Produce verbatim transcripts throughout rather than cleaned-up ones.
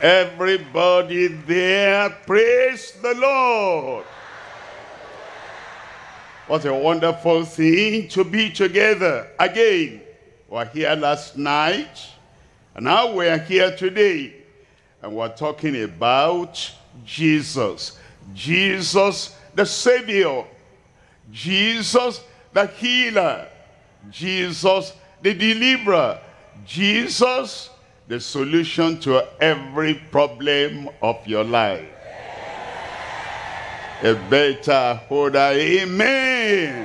Everybody there, praise the Lord. What a wonderful thing to be together again. We were here last night, and now we are here today. And we're talking about Jesus. Jesus the Savior. Jesus the healer. Jesus the deliverer. Jesus the solution to every problem of your life. A better hold amen.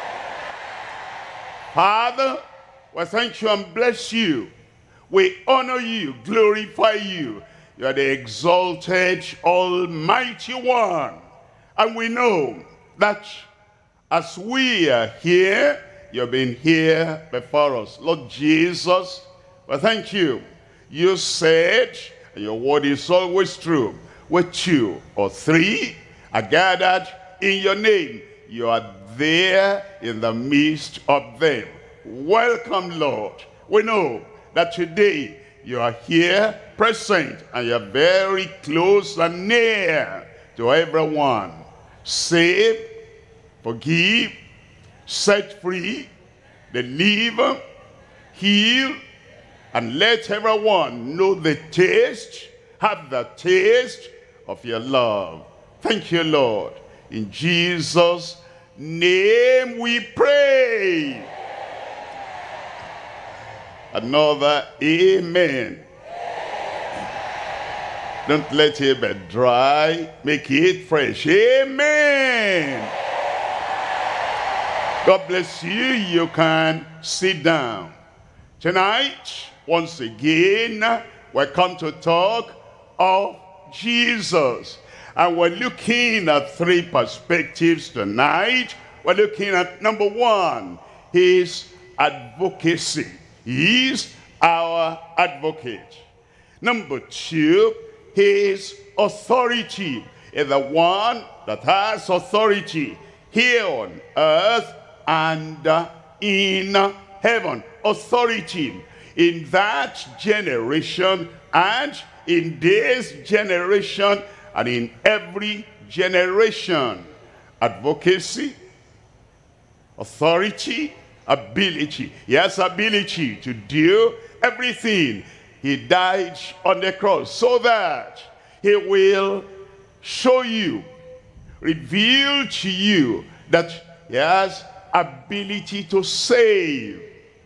Father, we thank you and bless you. We honor you, glorify you. You are the exalted Almighty One. And we know that as we are here, you've been here before us. Lord Jesus, we thank you. You said, and your word is always true, where two or three are gathered in your name, you are there in the midst of them. Welcome, Lord. We know that today you are here present and you're very close and near to everyone. Save, forgive, set free, deliver, heal, and let everyone know the taste, have the taste of your love. Thank you, Lord. In Jesus' name we pray. Another amen. Don't let it be dry. Make it fresh. Amen. God bless you. You can sit down. Tonight, once again, we come to talk of Jesus. And we're looking at three perspectives tonight. We're looking at number one, his advocacy. He is our advocate. Number two, his authority. Is the one that has authority here on earth and in heaven. Authority in that generation and in this generation and in every generation. Advocacy, authority, ability. He has ability to do everything. He died on the cross so that he will show you, reveal to you that he has ability to save,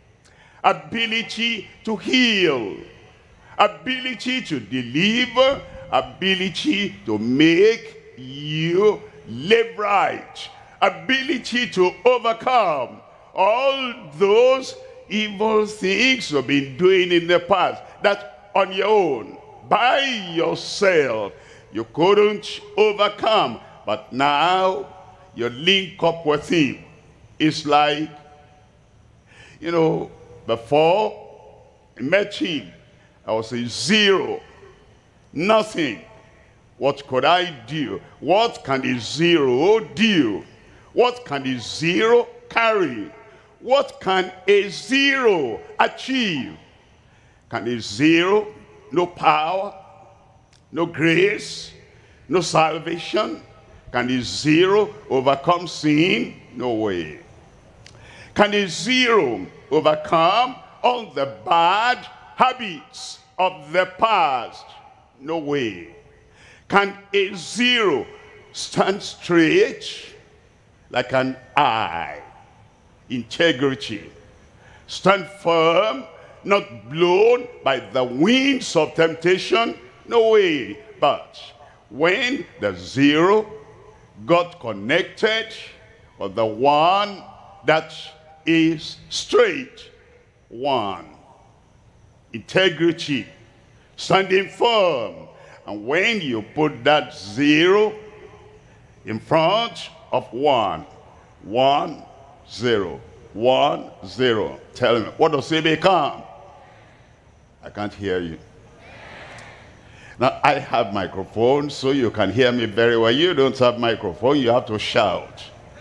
ability to heal, ability to deliver, ability to make you live right, ability to overcome all those evil things you've been doing in the past, that on your own, by yourself, you couldn't overcome. But now, you link up with him. It's like, you know, before I met him, I was a zero. Nothing. What could I do? What can the zero do? What can the zero carry? What can a zero achieve? Can a zero, no power, no grace, no salvation? Can a zero overcome sin? No way. Can a zero overcome all the bad habits of the past? No way. Can a zero stand straight like an eye? Integrity. Stand firm, not blown by the winds of temptation? No way. But when the zero got connected with the one that is straight, one, integrity, standing firm. And when you put that zero in front of one, one, zero, one, zero, tell me, what does it become? I can't hear you. Now, I have microphone, so you can hear me very well. You don't have microphone, you have to shout.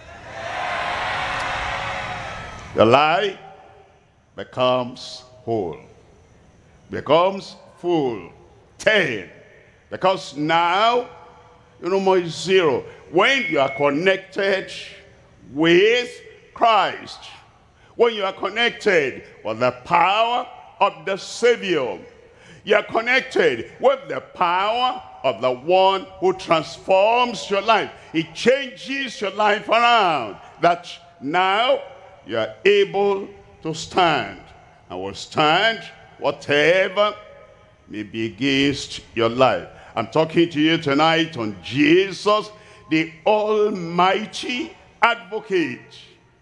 The lie becomes whole, becomes full. ten. Because now, you know, more is zero. When you are connected with Christ, when you are connected with the power of the Savior, you are connected with the power of the one who transforms your life. He changes your life around, that now you are able to stand, and will stand whatever may be against your life. I'm talking to you tonight on Jesus, the Almighty Advocate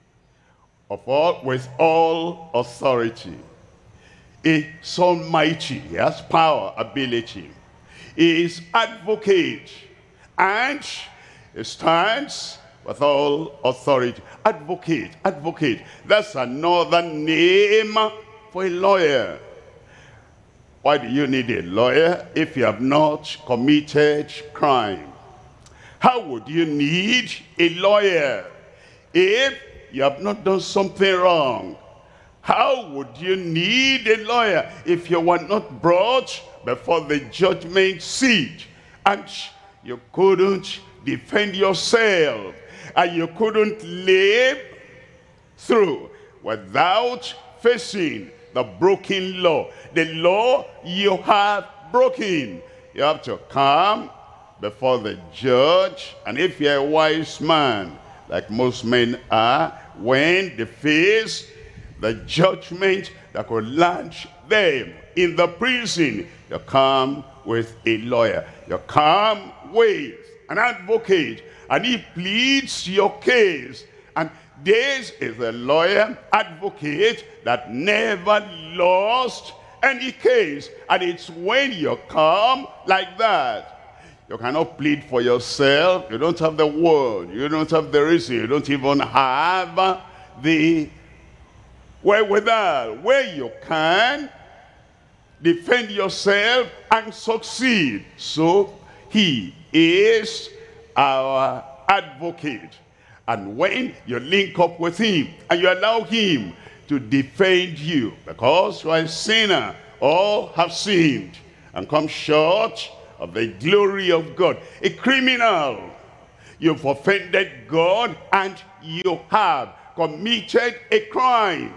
of all, with all authority. He is almighty. He has power, ability. He is advocate, and he stands with all authority. Advocate, advocate. That's another name for a lawyer. Why do you need a lawyer if you have not committed crime? How would you need a lawyer if you have not done something wrong? How would you need a lawyer if you were not brought before the judgment seat and you couldn't defend yourself and you couldn't live through without facing the broken law, the law you have broken? You have to come before the judge, and if you're a wise man, like most men are, when they face the judgment that could land them in the prison, you come with a lawyer. You come with an advocate, and he pleads your case. And this is a lawyer advocate that never lost any case. And it's when you come like that. You cannot plead for yourself. You don't have the word. You don't have the reason. You don't even have the wherewithal where you can defend yourself and succeed. So he is our advocate. And when you link up with him and you allow him to defend you, because you are a sinner, all have sinned and come short of the glory of God. A criminal, you've offended God and you have committed a crime.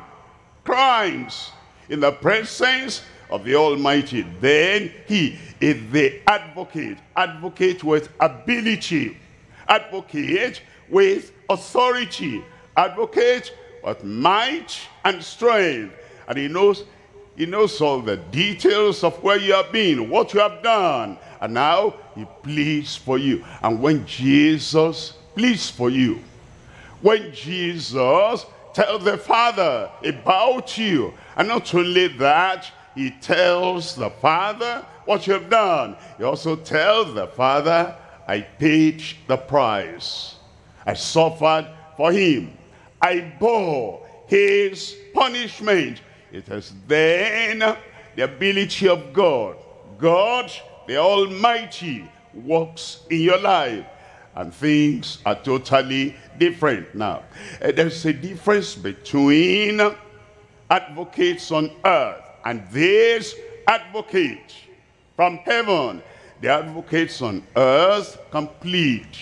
Crimes in the presence of the Almighty. Then he is the advocate. Advocate with ability. Advocate with authority. Advocate with might and strength. And he knows, he knows all the details of where you have been, what you have done. And now he pleads for you. And when Jesus pleads for you, when Jesus tells the Father about you, and not only that, he tells the Father what you have done. He also tells the Father, I paid the price. I suffered for him. I bore his punishment. It is then the ability of God, God the Almighty, works in your life, and things are totally different now. Uh, there's a difference between advocates on earth and this advocate from heaven. The advocates on earth complete,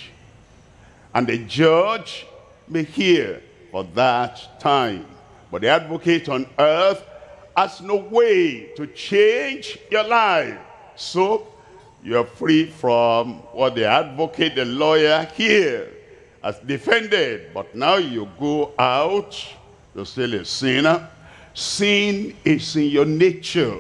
and the judge may hear for that time. But the advocate on earth has no way to change your life. So you're free from what the advocate, the lawyer here has defended. But now you go out, you're still a sinner. Sin is in your nature.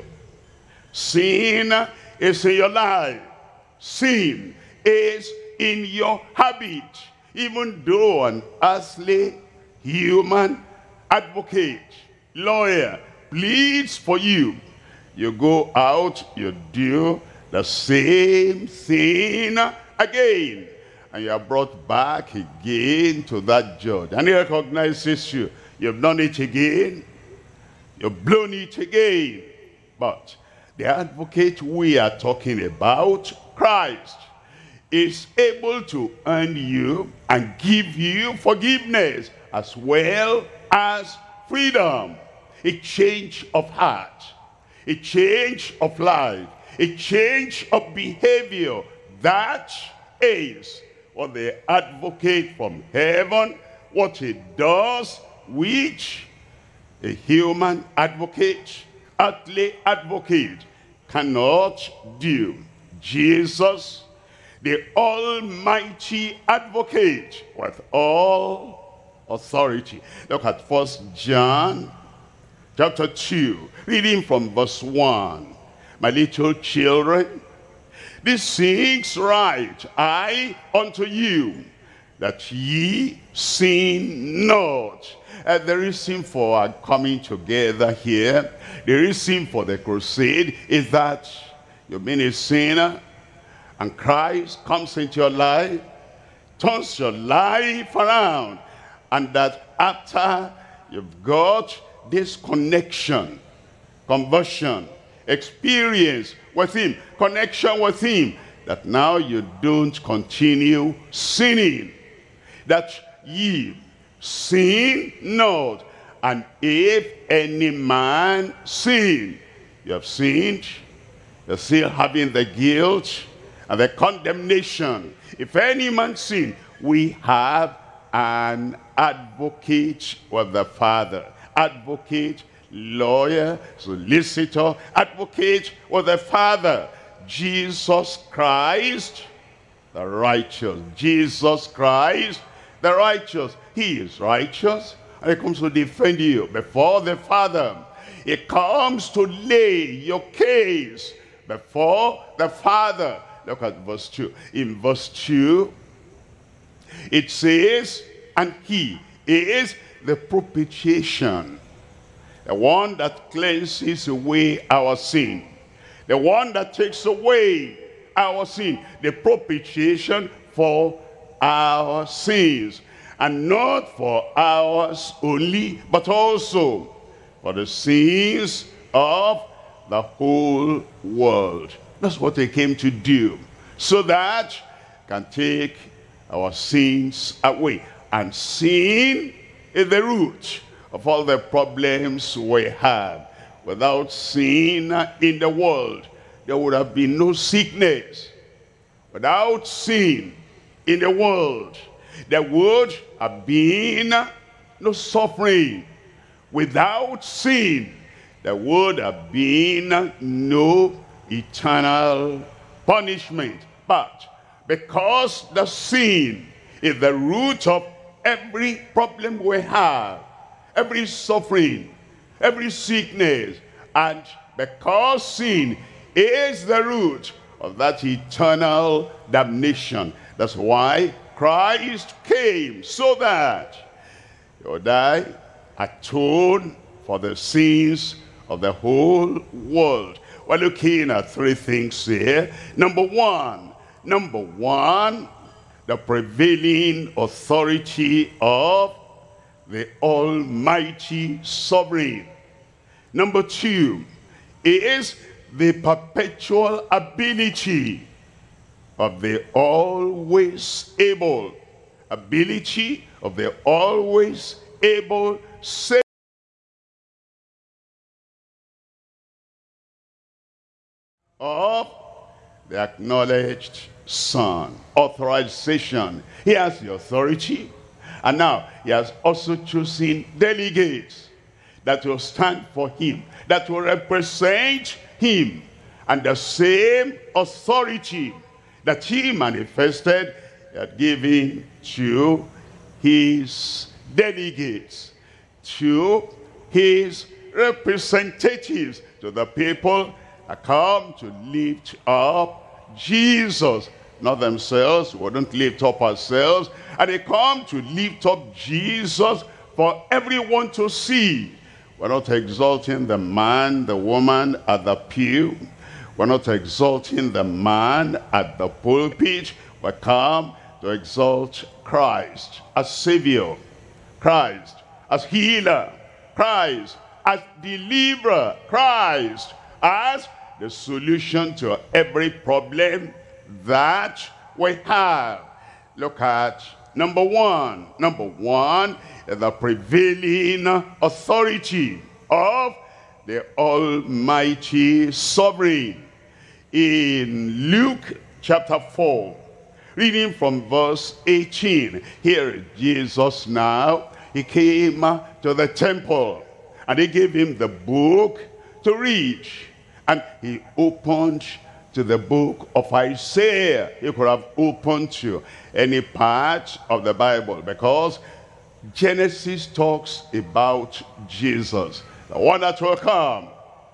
Sin is in your life. Sin is in your habit. Even though an earthly human advocate, lawyer, pleads for you, you go out, you do the same thing again, and you are brought back again to that judge, and he recognizes you. You've done it again, you've blown it again. But the advocate we are talking about, Christ, is able to earn you and give you forgiveness as well as freedom, a change of heart, a change of life, a change of behavior. That is what the advocate from heaven, what he does, which a human advocate, earthly advocate, cannot do. Jesus, the almighty advocate with all authority. Look at First John chapter two, reading from verse one. My little children, these things write I unto you, that ye sin not. And the reason for our coming together here, the reason for the crusade, is that you've been a sinner, and Christ comes into your life, turns your life around, and that after you've got this connection, conversion, experience with him, connection with him, that now you don't continue sinning, that ye sin not. And if any man sin, you have sinned, you're still having the guilt and the condemnation. If any man sin, we have an advocate with the Father. Advocate, lawyer, solicitor, advocate with the Father. Jesus Christ, the righteous. Jesus Christ, the righteous. He is righteous, and he comes to defend you before the Father. He comes to lay your case before the Father. Look at verse two. In verse two, it says, and he is the propitiation, the one that cleanses away our sin, the one that takes away our sin, the propitiation for our sins, and not for ours only, but also for the sins of the whole world. That's what he came to do, so that he can take our sins away. And sin is the root of all the problems we have. Without sin in the world, there would have been no sickness. Without sin in the world, there would have been no suffering. Without sin, there would have been no eternal punishment. But because the sin is the root of every problem we have, every suffering, every sickness, and because sin is the root of that eternal damnation, that's why Christ came, so that he would die, atone for the sins of the whole world. We're looking at three things here. Number one, number one, the prevailing authority of the Almighty Sovereign. Number two is the perpetual ability of the always able. Ability of the always able Savior. Of the acknowledged Son. Authorization. He has the authority. And now he has also chosen delegates that will stand for him, that will represent him. And the same authority that he manifested, he had given to his delegates, to his representatives, to the people that come to lift up Jesus. Not themselves, we wouldn't lift up ourselves. And they come to lift up Jesus for everyone to see. We're not exalting the man, the woman at the pew. We're not exalting the man at the pulpit. We come to exalt Christ as Savior, Christ as healer, Christ as deliverer, Christ as the solution to every problem that we have. Look at number one. Number one is the prevailing authority of the Almighty Sovereign. in Luke chapter four, reading from verse eighteen. Here Jesus now, he came to the temple, and they gave him the book to read. And he opened to the book of Isaiah. You could have opened to any part of the Bible, because Genesis talks about Jesus, the one that will come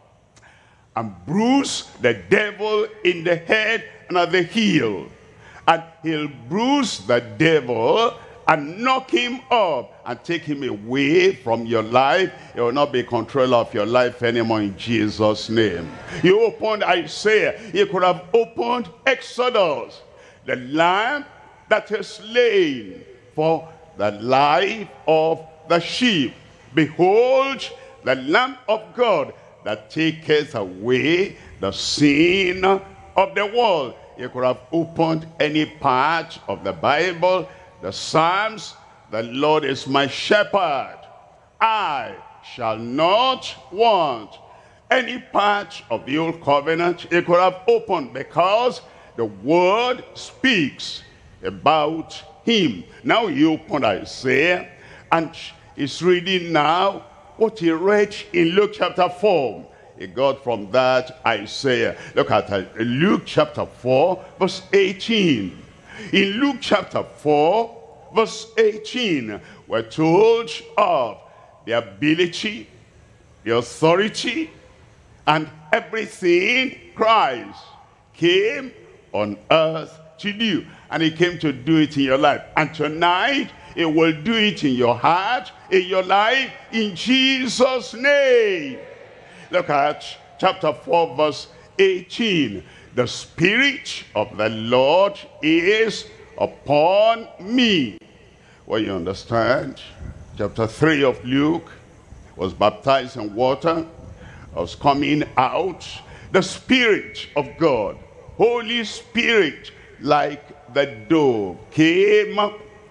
and bruise the devil in the head and at the heel. And he'll bruise the devil and knock him up and take him away from your life. He will not be controller of your life anymore, in Jesus' name. You opened Isaiah. You could have opened Exodus. The lamb that is slain for the life of the sheep. Behold, the Lamb of God that taketh away the sin of the world. You could have opened any part of the Bible. The Psalms, the Lord is my shepherd, I shall not want. Any part of the old covenant you could have opened, because the word speaks about him. Now you open Isaiah, and he's reading now what he read in Luke chapter four. He got from that Isaiah. Look at it. Luke chapter four, verse eighteen. In Luke chapter four, verse eighteen, we're told of the ability, the authority, and everything Christ came on earth to do. And he came to do it in your life. And tonight, he will do it in your heart, in your life, in Jesus' name. Look at chapter four, verse eighteen. The Spirit of the Lord is upon me. Well, you understand, chapter three of Luke, was baptized in water, was coming out. The Spirit of God, Holy Spirit, like the dove, came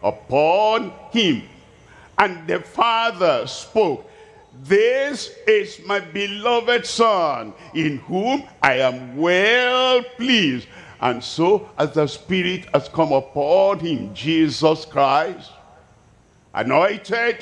upon him. And the Father spoke, this is my beloved Son, in whom I am well pleased. And so, as the Spirit has come upon him, Jesus Christ, anointed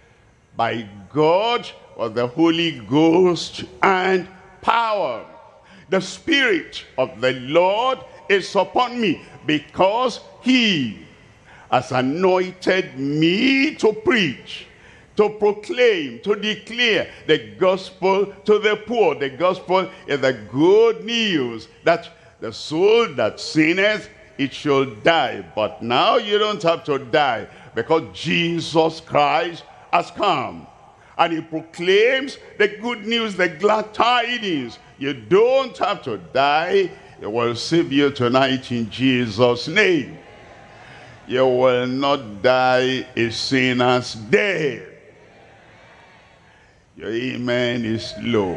by God with the Holy Ghost and power. The Spirit of the Lord is upon me, because he has anointed me to preach, to proclaim, to declare the gospel to the poor. The gospel is the good news that the soul that sinneth, it shall die. But now you don't have to die, because Jesus Christ has come. And he proclaims the good news, the glad tidings. You don't have to die. He will save you tonight in Jesus' name. You will not die a sinner's death. Your amen is low.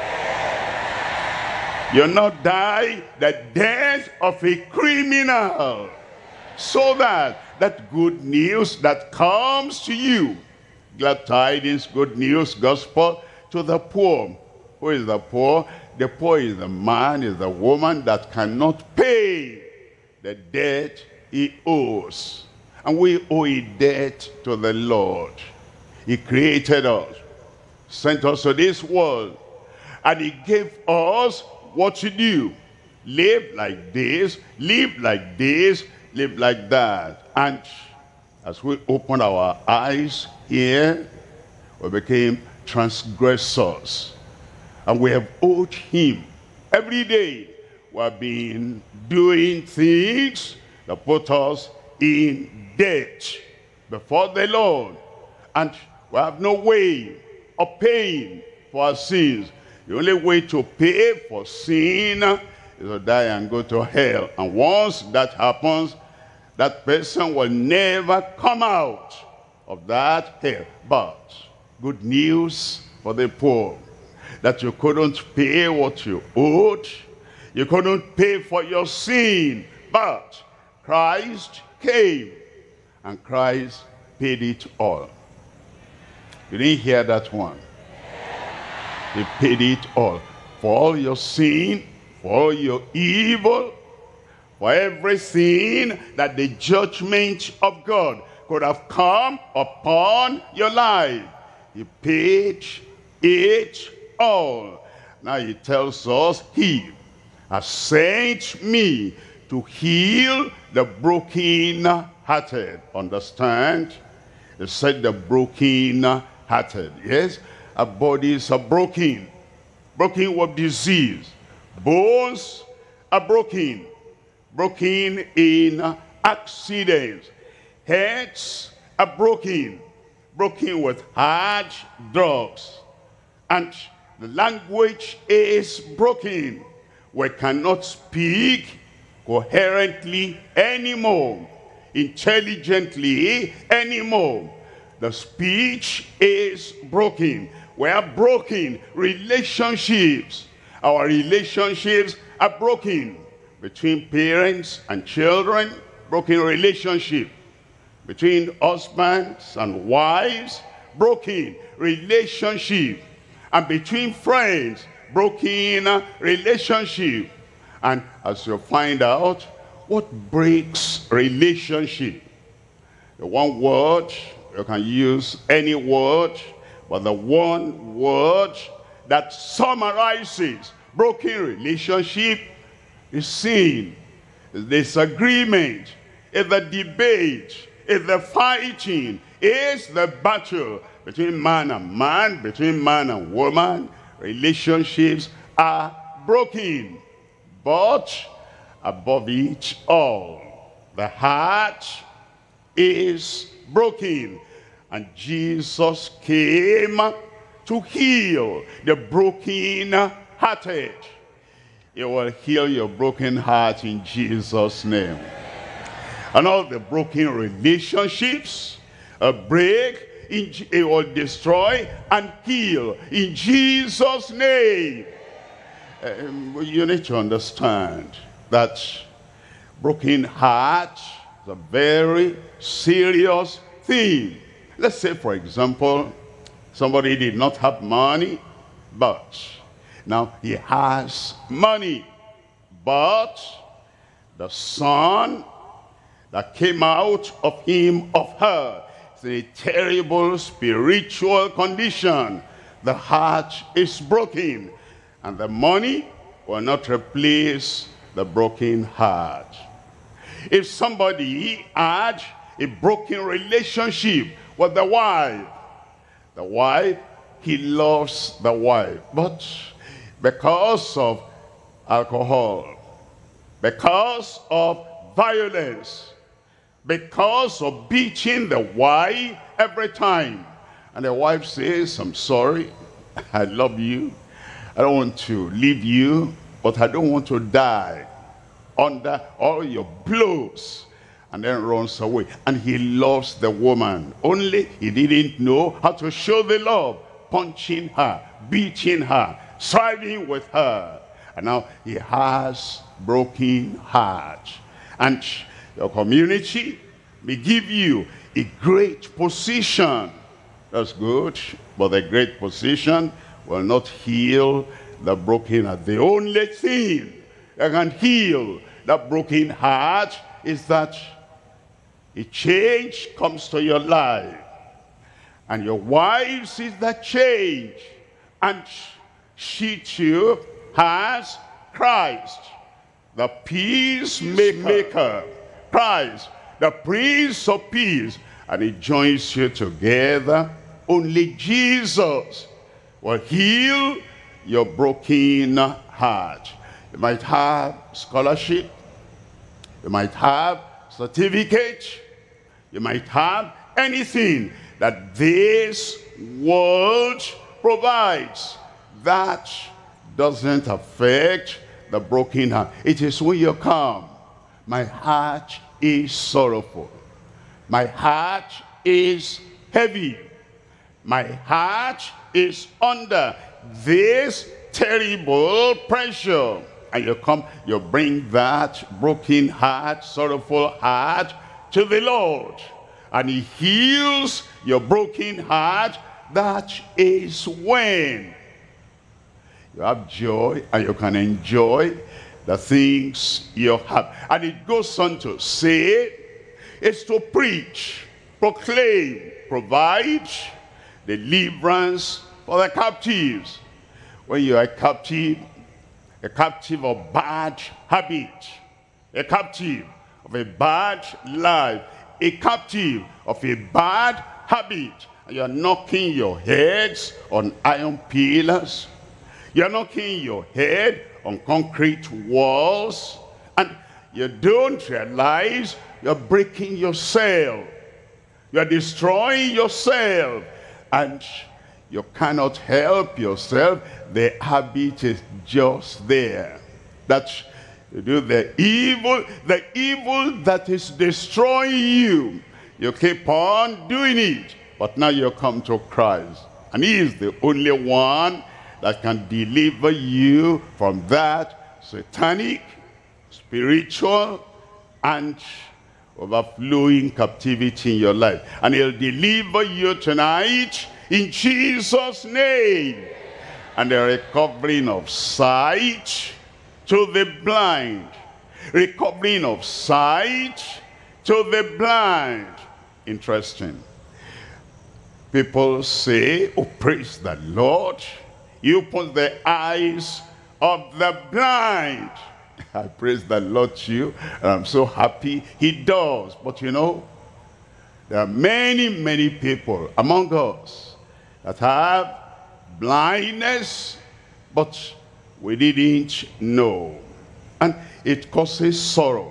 You'll not die the death of a criminal. So that that good news that comes to you, glad tidings, good news, gospel, to the poor. Who is the poor? The poor is the man, is the woman that cannot pay the debt he owes. And we owe a debt to the Lord. He created us, sent us to this world, and he gave us what to do. Live like this, live like this, live like that. And as we open our eyes here, we became transgressors. And we have owed him. Every day we have been doing things that put us in debt before the Lord. And we have no way of paying for our sins. The only way to pay for sin is to die and go to hell. And once that happens, that person will never come out of that hell. But good news for the poor, that you couldn't pay what you owed. You couldn't pay for your sin. But Christ came, and Christ paid it all. You didn't hear that one? He paid it all. For all your sin, for for all your evil, for everything that the judgment of God could have come upon your life. He paid it all. Now he tells us, he has sent me to heal the broken-hearted. Understand? He said the broken-hearted. Yes, our bodies are broken. Broken with disease. Bones are broken. Broken in accidents. Heads are broken. Broken with hard drugs. And the language is broken. We cannot speak coherently anymore, intelligently anymore. The speech is broken. We are broken relationships. Our relationships are broken. Between parents and children, broken relationship. Between husbands and wives, broken relationship. And between friends, broken relationship. And as you find out, what breaks relationship? The one word, you can use any word, but the one word that summarizes broken relationship is sin, is disagreement, is the debate, is the fighting, is the battle between man and man, between man and woman. Relationships are broken. But above it all, the heart is broken. And Jesus came to heal the broken-hearted. He will heal your broken heart in Jesus' name. And all the broken relationships, a break, it will destroy and heal in Jesus' name. Um, you need to understand that broken heart is a very serious thing. Let's say, for example, somebody did not have money, but now he has money. But the son that came out of him, of her, is in a terrible spiritual condition. The heart is broken. And the money will not replace the broken heart. If somebody had a broken relationship with the wife, the wife, he loves the wife, but because of alcohol, because of violence, because of beating the wife every time, and the wife says, I'm sorry, I love you, I don't want to leave you, but I don't want to die under all your blows. And then runs away. And he loves the woman. Only he didn't know how to show the love. Punching her, beating her, striving with her. And now he has broken heart. And your community may give you a great position. That's good. But the great position will not heal the broken heart. The only thing that can heal the broken heart is that a change comes to your life. And your wife sees that change. And she too has Christ, the peacemaker. Christ, the Prince of Peace. And he joins you together. Only Jesus will heal your broken heart. You might have scholarship. You might have certificate. You might have anything that this world provides. That doesn't affect the broken heart. It is when you come, my heart is sorrowful. My heart is heavy. My heart is under this terrible pressure. And you come, you bring that broken heart, sorrowful heart to the Lord. And he heals your broken heart. That is when You have joy and you can enjoy the things you have. And it goes on to say, it's to preach, proclaim, provide deliverance for the captives. When you are a captive, a captive of bad habit, a captive of a bad life, a captive of a bad habit, and you're knocking your heads on iron pillars, you're knocking your head on concrete walls, and you don't realize you're breaking yourself, you're destroying yourself, and you cannot help yourself. The habit is just there. That you do the evil, the evil that is destroying you. You keep on doing it, but now you come to Christ, and he is the only one that can deliver you from that satanic, spiritual, and overflowing captivity in your life. And he'll deliver you tonight in Jesus' name. And the recovering of sight to the blind. Recovering of sight to the blind. Interesting. People say, oh, praise the Lord. He opens the eyes of the blind. I praise the Lord too, and I'm so happy he does. But you know, there are many, many people among us that have blindness, but we didn't know. And it causes sorrow.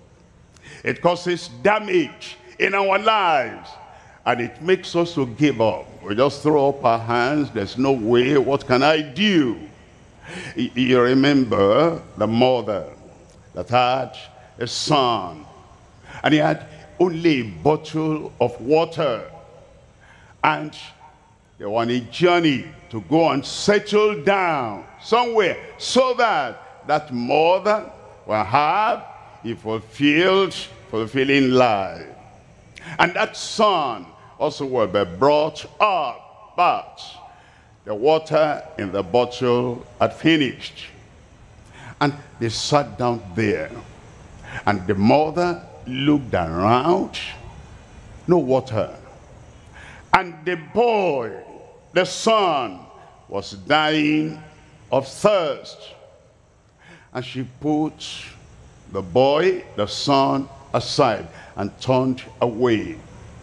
It causes damage in our lives. And it makes us to give up. We just throw up our hands. There's no way. What can I do? You remember the mother that had a son, and he had only a bottle of water, and they were on a journey to go and settle down somewhere so that that mother will have a fulfilled, fulfilling life. And that son also will be brought up, but the water in the bottle had finished. And they sat down there. And the mother looked around. No water. And the boy, the son, was dying of thirst. And she put the boy, the son, aside and turned away.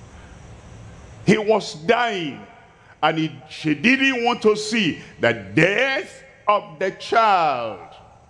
He was dying. And he, she didn't want to see the death of the child.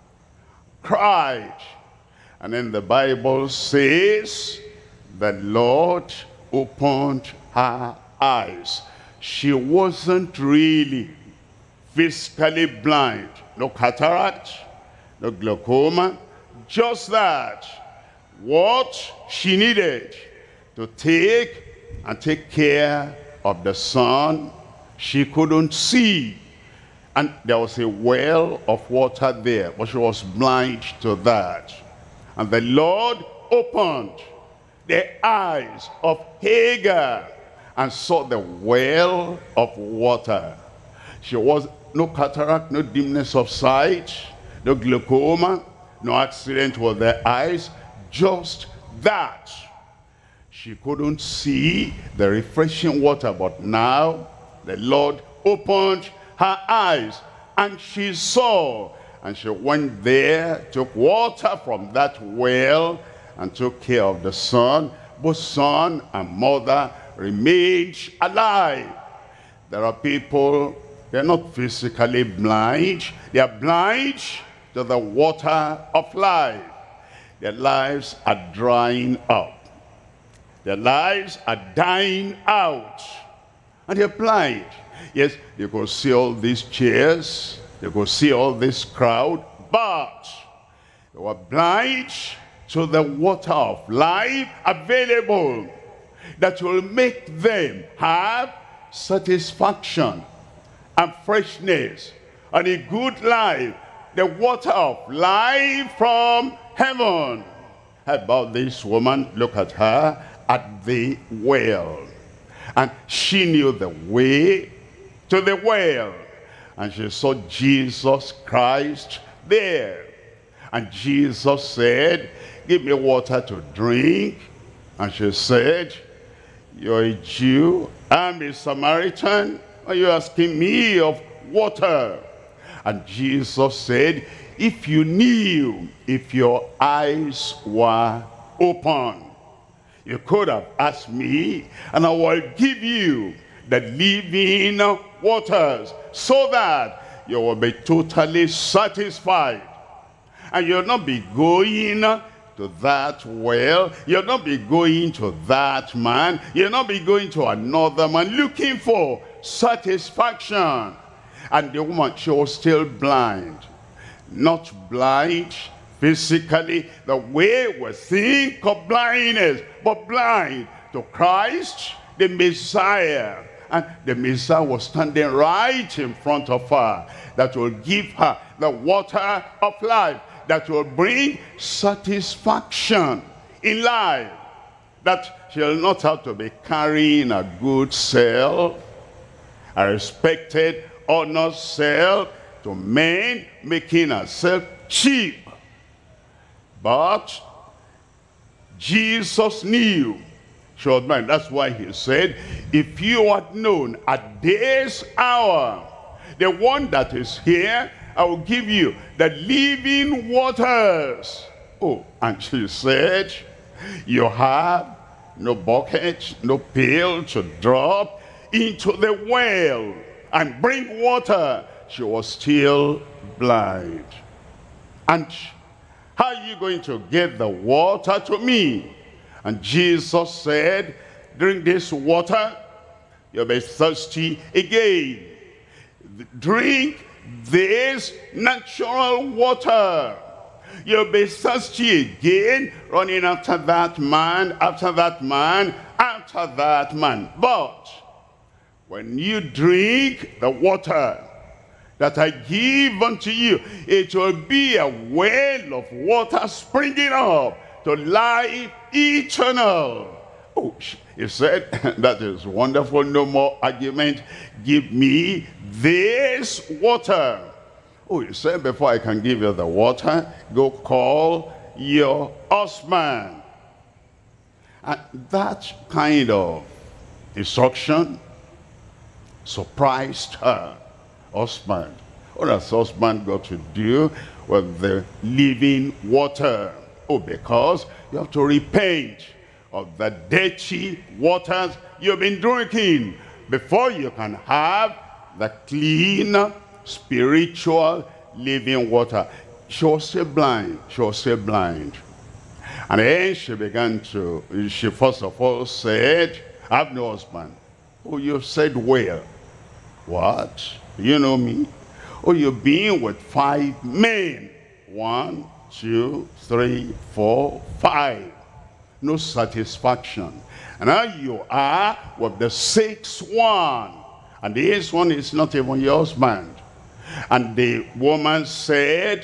Cried. And then the Bible says the Lord opened her eyes. She wasn't really physically blind. No cataract, no glaucoma. Just that what she needed to take and take care of the son, she couldn't see. And there was a well of water there, but she was blind to that. And the Lord opened the eyes of Hagar and saw the well of water. She was no cataract, no dimness of sight, no glaucoma, no accident with the eyes, just that. She couldn't see the refreshing water, but now the Lord opened her eyes and she saw. And she went there, took water from that well and took care of the son. Both son and mother remained alive. There are people, they're not physically blind. They are blind to the water of life. Their lives are drying up. Their lives are dying out. And they're blind. Yes, they could see all these chairs. They could see all this crowd. But they were blind to the water of life available that will make them have satisfaction and freshness and a good life. The water of life from heaven. How about this woman? Look at her at the well. And she knew the way to the well. And she saw Jesus Christ there. And Jesus said, give me water to drink. And she said, you're a Jew, I'm a Samaritan. Are you asking me of water? And Jesus said, if you knew, if your eyes were open, you could have asked me, and I will give you the living waters, so that you will be totally satisfied. And you'll not be going to that well, you'll not be going to that man, you'll not be going to another man looking for satisfaction. And the woman, she was still blind. Not blind physically, the way we think of blindness, but blind to Christ, the Messiah. And the Messiah was standing right in front of her, that will give her the water of life, that will bring satisfaction in life, that she'll not have to be carrying a good self, a respected, honored self, to men, making herself cheap. But Jesus knew she was blind. That's why he said, if you had known at this hour, the one that is here, I will give you the living waters. Oh, and she said, you have no bucket, no pail to drop into the well and bring water. She was still blind. And how are you going to get the water to me? And Jesus said, drink this water, you'll be thirsty again. Drink this natural water. You'll be thirsty again, running after that man, after that man, after that man. But when you drink the water that I give unto you, it will be a well of water springing up to life eternal. Oh, he said, that is wonderful, no more argument. Give me this water. Oh, he said, before I can give you the water, go call your husband. And that kind of instruction surprised her husband. What has husband got to do with the living water? Oh, because you have to repent of the dirty waters you've been drinking before you can have the clean, spiritual, living water. She was still blind. She was still blind. And then she began to, she first of all said, I have no husband. Oh, you said well. What? You know me? Oh, you've been with five men. One, two, three, four, five. No satisfaction. And now you are with the sixth one. And this one is not even your husband. And the woman said,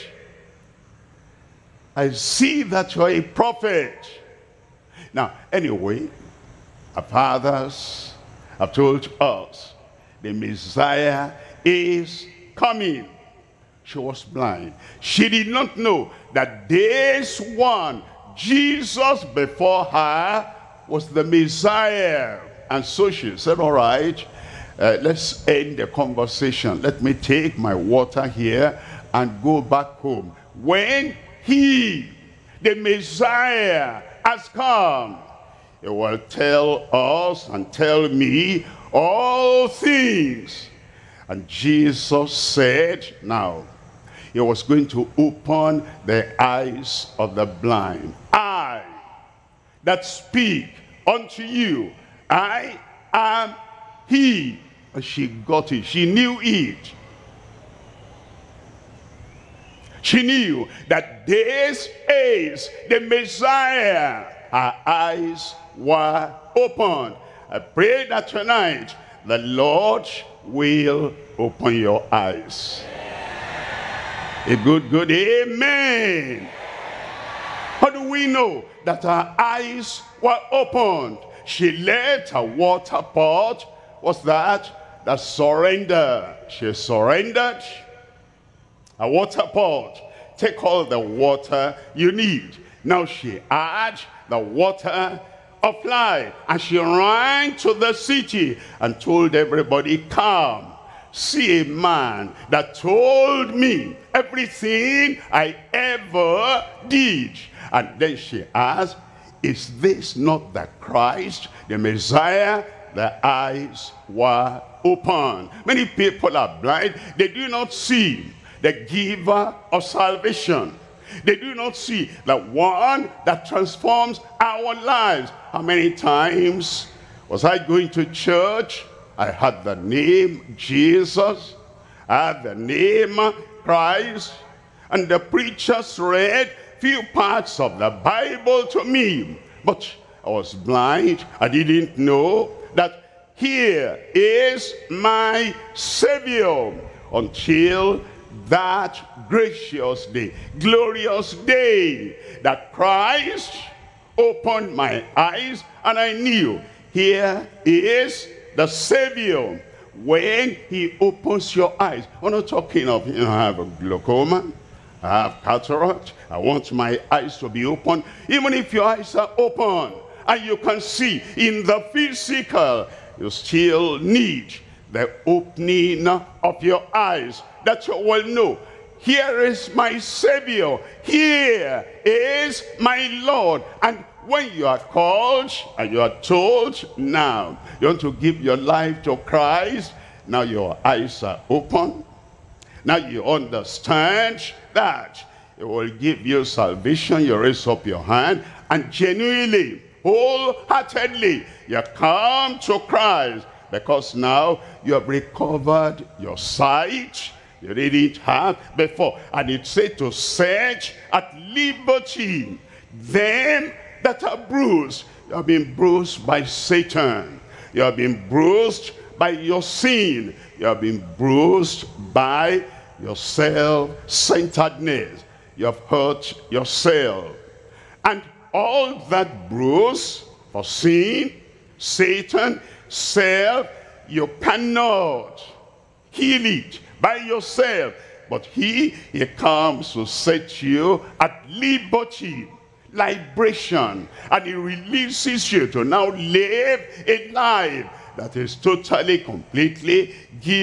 I see that you're a prophet. Now, anyway, our fathers have told us the Messiah is coming. She was blind. She did not know that this one, Jesus before her, was the Messiah. And so she said, all right, uh, let's end the conversation. Let me take my water here and go back home. When he, the Messiah, has come, he will tell us and tell me all things. And Jesus said, now, he was going to open the eyes of the blind. I that speak unto you, I am he. And she got it. She knew it. She knew that this is the Messiah. Her eyes were opened. I pray that tonight the Lord will open your eyes. A good, good amen. How do we know that her eyes were opened? She let her water pot, what's that? that surrendered. She surrendered a water pot. Take all the water you need. Now she had the water of life. And she ran to the city and told everybody, come, see a man that told me everything I ever did. And then she asked, is this not the Christ, the Messiah? The eyes were open. Many people are blind. They do not see the giver of salvation. They do not see the one that transforms our lives. How many times was I going to church? I had the name Jesus. I had the name Christ. And the preachers read few parts of the Bible to me. But I was blind. I didn't know that here is my Savior, until that gracious day, glorious day, that Christ opened my eyes and I knew here is the Savior. When he opens your eyes, we're not talking of, you know, I have a glaucoma, I have cataract, I want my eyes to be open. Even if your eyes are open and you can see in the physical, you still need the opening of your eyes, that you will know, here is my Savior, here is my Lord. And when you are called and you are told, now you want to give your life to Christ, now your eyes are open. Now you understand that it will give you salvation. You raise up your hand and genuinely, wholeheartedly, you come to Christ, because now you have recovered your sight you didn't have before. And it said to set at liberty them that are bruised. You have been bruised by Satan. You have been bruised by your sin. You have been bruised by your self-centeredness. You have hurt yourself. And all that bruise for sin, Satan, self, you cannot heal it by yourself. But he, he comes to set you at liberty, liberation, and he releases you to now live a life that is totally, completely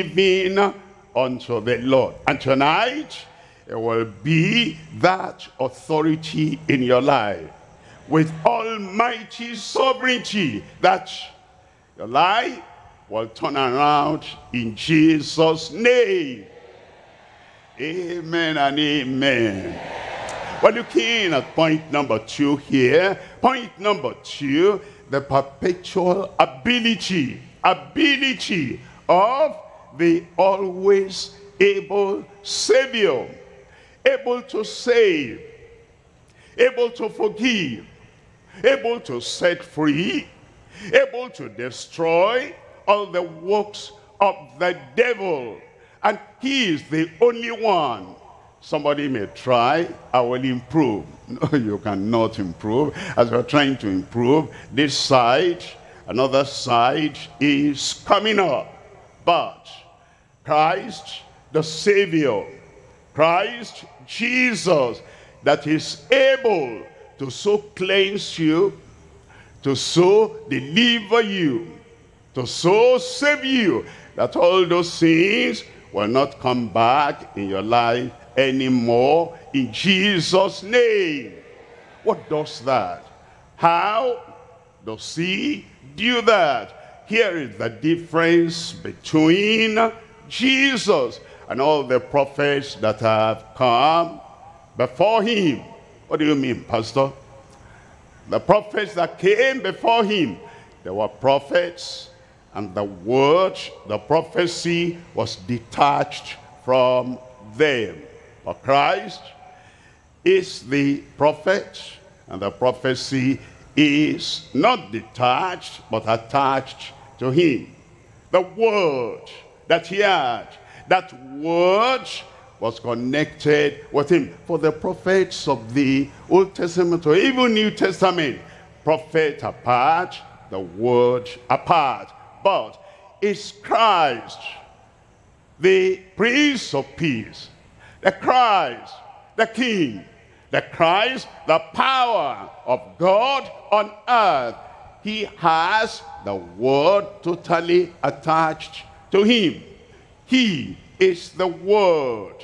given unto the Lord. And tonight, it will be that authority in your life with almighty sovereignty that your life will turn around in Jesus' name. Amen and amen. We're looking at point number two here. Point number two, the perpetual ability, ability of the always able Savior. Able to save, able to forgive, able to set free, able to destroy all the works of the devil. And he is the only one. Somebody may try, I will improve. No, you cannot improve. As you're trying to improve, this side, another side is coming up. But Christ, the Savior, Christ Jesus, that is able to so cleanse you, to so deliver you, to so save you, that all those things will not come back in your life anymore, in Jesus' name. What does that? How does he do that? Here is the difference between Jesus and all the prophets that have come before him. What do you mean, Pastor? The prophets that came before him, they were prophets, and the word, the prophecy was detached from them. But Christ is the prophet, and the prophecy is not detached, but attached to him. The word that he had, that word was connected with him. For the prophets of the Old Testament or even New Testament, prophet apart, the word apart. But is Christ, the Prince of Peace, the Christ, the King, the Christ, the power of God on earth. He has the Word totally attached to him. He is the Word.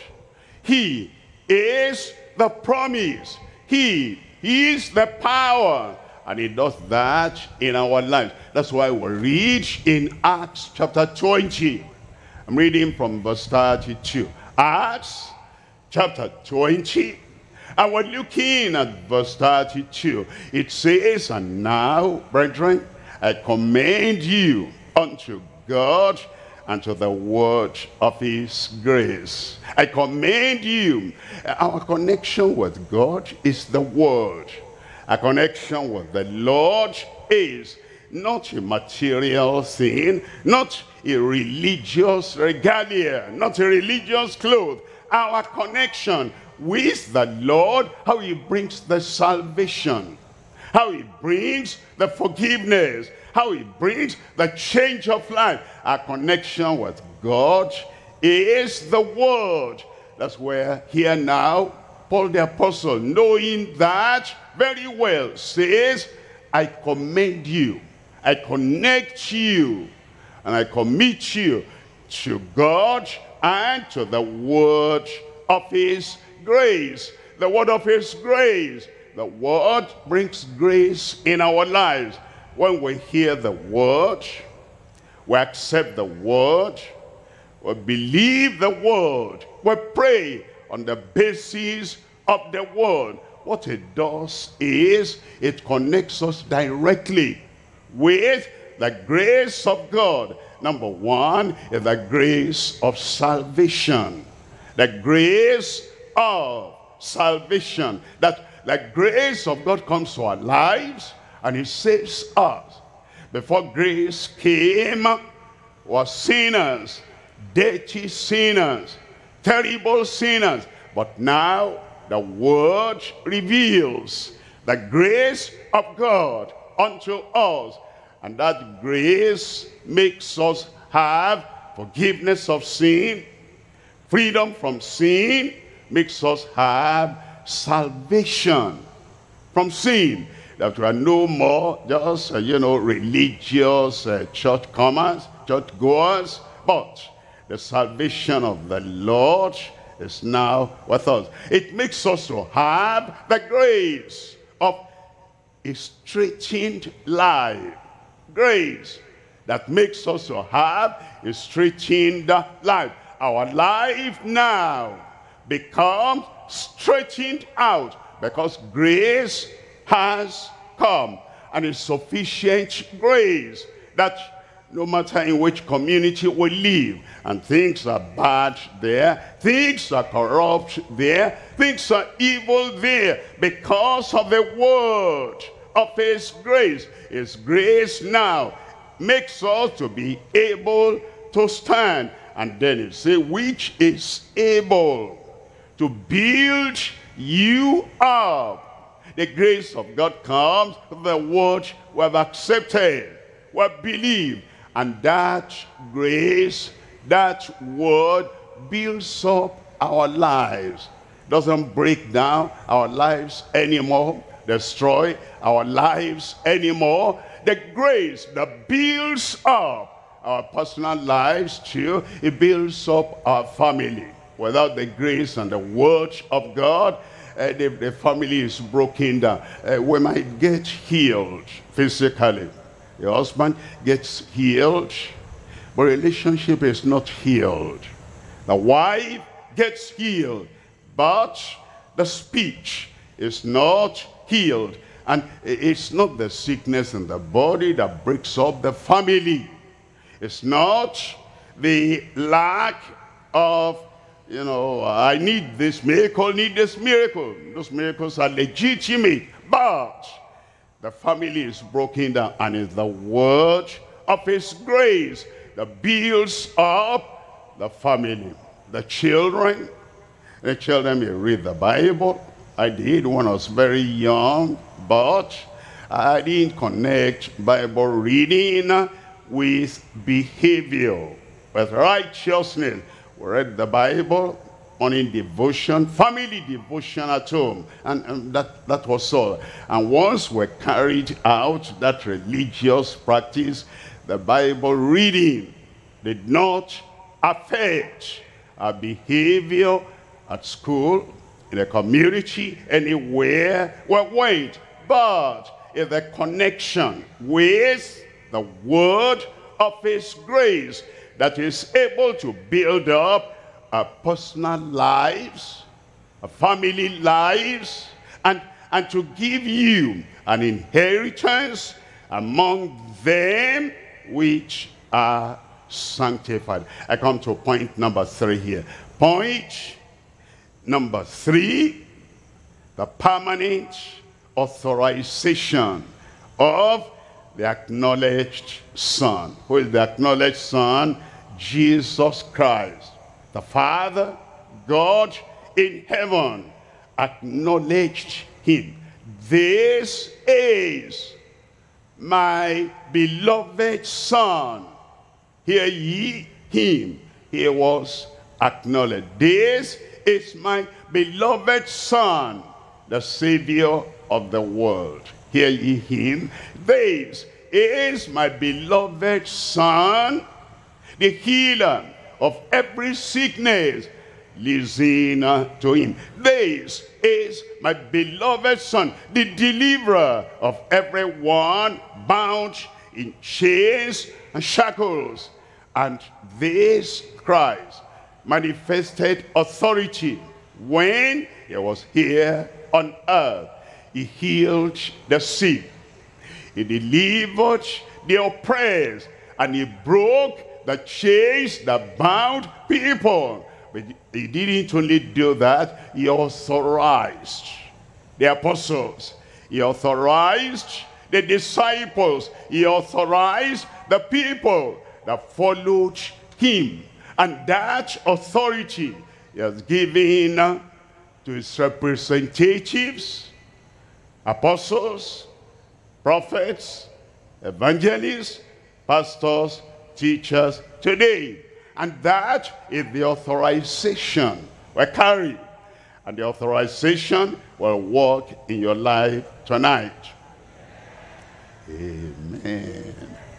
He is the promise. He is the power. And he does that in our lives. That's why we read in Acts chapter twenty. I'm reading from verse thirty-two. Acts chapter twenty. And we're looking at verse thirty-two. It says, and now, brethren, I commend you unto God and to the word of his grace. I commend you. Our connection with God is the word. Our connection with the Lord is not a material thing, not a religious regalia, not a religious cloth. Our connection with the Lord, how he brings the salvation, how he brings the forgiveness, how he brings the change of life. Our connection with God is the word. That's where here now, Paul the apostle, knowing that very well, says, I commend you, I connect you, and I commit you to God and to the word of his grace. The word of his grace. The word brings grace in our lives. When we hear the word, we accept the word, we believe the word, we pray on the basis of the word. What it does is it connects us directly with the grace of God. Number one is the grace of salvation. The grace of salvation. That the grace of God comes to our lives and he saves us. Before grace came, were sinners, dirty sinners, terrible sinners. But now the word reveals the grace of God unto us. And that grace makes us have forgiveness of sin, freedom from sin, makes us have salvation from sin. That we are no more just, uh, you know, religious uh, church comers, church goers, but the salvation of the Lord is now with us. It makes us to have the grace of a straightened life. Grace that makes us to have a straightened life. Our life now becomes straightened out because grace has come, and it's sufficient grace that no matter in which community we live, and things are bad there, things are corrupt there, things are evil there, because of the word of his grace. His grace now makes us to be able to stand. And then it says, which is able to build you up. The grace of God comes, the word we have accepted, we have believed, and that grace, that word builds up our lives. Doesn't break down our lives anymore, destroy our lives anymore. The grace that builds up our personal lives too, it builds up our family. Without the grace and the word of God, uh, the, the family is broken down. Uh, we might get healed physically. The husband gets healed, but relationship is not healed. The wife gets healed, but the speech is not healed. And it's not the sickness in the body that breaks up the family. It's not the lack of, you know, I need this miracle, need this miracle. Those miracles are legitimate, but the family is broken down, and it's the word of his grace that builds up the family. The children, the children may read the Bible. I did when I was very young, but I didn't connect Bible reading with behavior, with righteousness. We read the Bible, morning devotion, family devotion at home, and, and that, that was all. And once we carried out that religious practice, the Bible reading did not affect our behavior at school, in the community, anywhere we went. But in the connection with the word of his grace that is able to build up our personal lives, our family lives, and, and to give you an inheritance among them which are sanctified. I come to point number three here. Point number three, the permanent authorization of the acknowledged Son. Who is the acknowledged Son? Jesus Christ. The Father, God in heaven, acknowledged him. This is my beloved Son. Hear ye him. He was acknowledged. This is my beloved Son, the Savior of the world. Hear ye him. This is my beloved Son, the healer of every sickness. Listen to him. This is my beloved Son, the deliverer of everyone bound in chains and shackles. And this Christ manifested authority when he was here on earth. He healed the sick, he delivered the oppressed, and he broke the chains that bound people. But he didn't only do that, he authorized the apostles, he authorized the disciples, he authorized the people that followed him. And that authority he has given to his representatives, apostles, prophets, evangelists, pastors, teachers today. And that is the authorization we carry. And the authorization will work in your life tonight. Amen.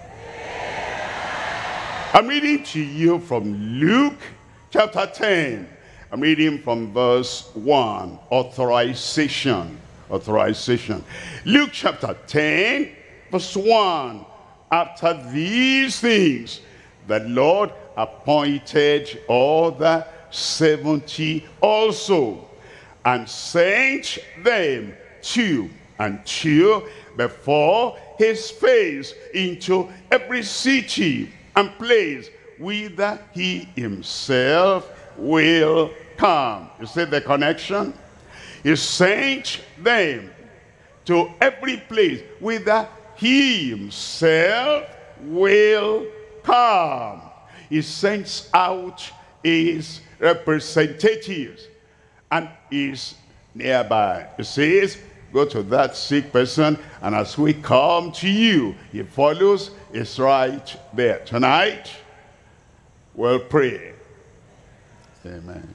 I'm reading to you from Luke chapter ten. I'm reading from verse one. Authorization. Authorization. Luke chapter ten, verse one. After these things, the Lord appointed all the seventy also, and sent them two and two before his face into every city and place whither he himself will come. You see the connection? He sent them to every place whither he himself will come. He sends out his representatives and is nearby. He says, go to that sick person, and as we come to you, he follows, is right there. Tonight, we'll pray. Amen.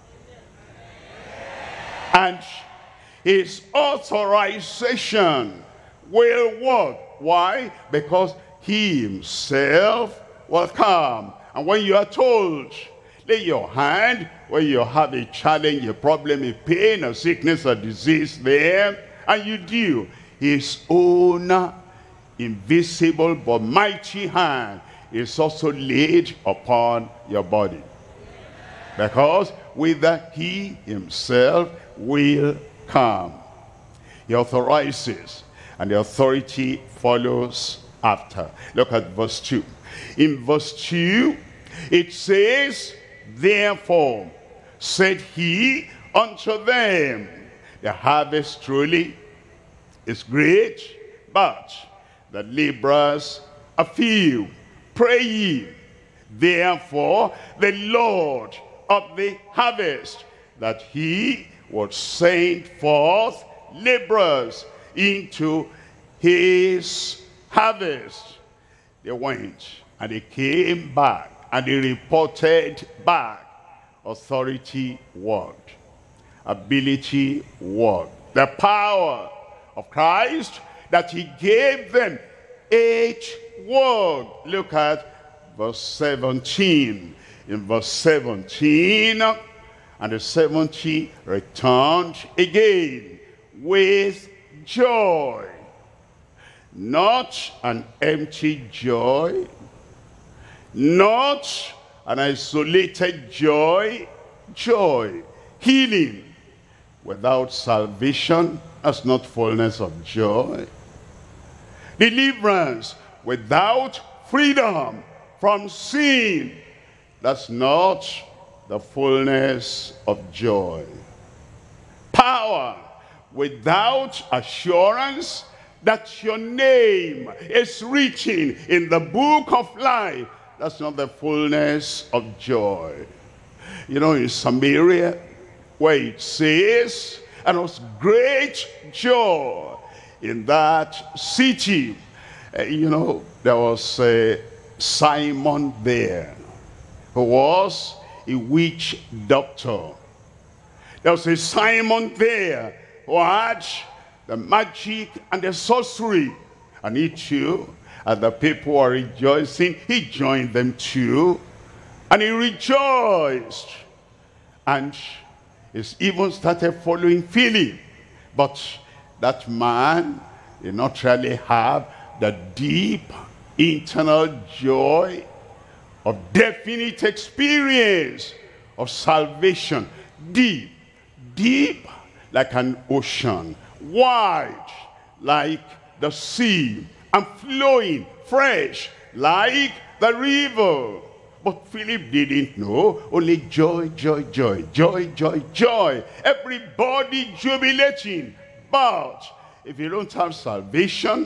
And his authorization will work. Why? Because he himself will come. And when you are told, lay your hand when you have a challenge, a problem, a pain, a sickness, a disease there, and you do, his own invisible but mighty hand is also laid upon your body. Because whither he himself will come. He authorizes, and the authority follows after. Look at verse two. In verse two, it says, therefore said he unto them, the harvest truly is great, but the laborers are few. Pray ye therefore the Lord of the harvest, that he would send forth laborers into his harvest. They went and they came back and they reported back. Authority worked. Ability worked. The power of Christ that he gave them, each word. Look at verse seventeen. In verse seventeen, and the seventy returned again with joy. Not an empty joy, not an isolated joy, joy. Healing without salvation, that's not fullness of joy. Deliverance without freedom from sin, that's not the fullness of joy. Power without assurance that your name is written in the book of life, that's not the fullness of joy. You know, in Samaria, where it says, and it was great joy in that city. Uh, you know, there was uh, Simon there, who was a witch doctor. There was a Simon there who had the magic and the sorcery. And he too, as the people were rejoicing, he joined them too. And he rejoiced. And he even started following Philip. But that man did not really have the deep internal joy of definite experience of salvation. Deep, deep like an ocean, wide like the sea, and flowing fresh like the river. But Philip didn't know. Only joy, joy, joy, joy, joy, joy. Everybody jubilating. But if you don't have salvation,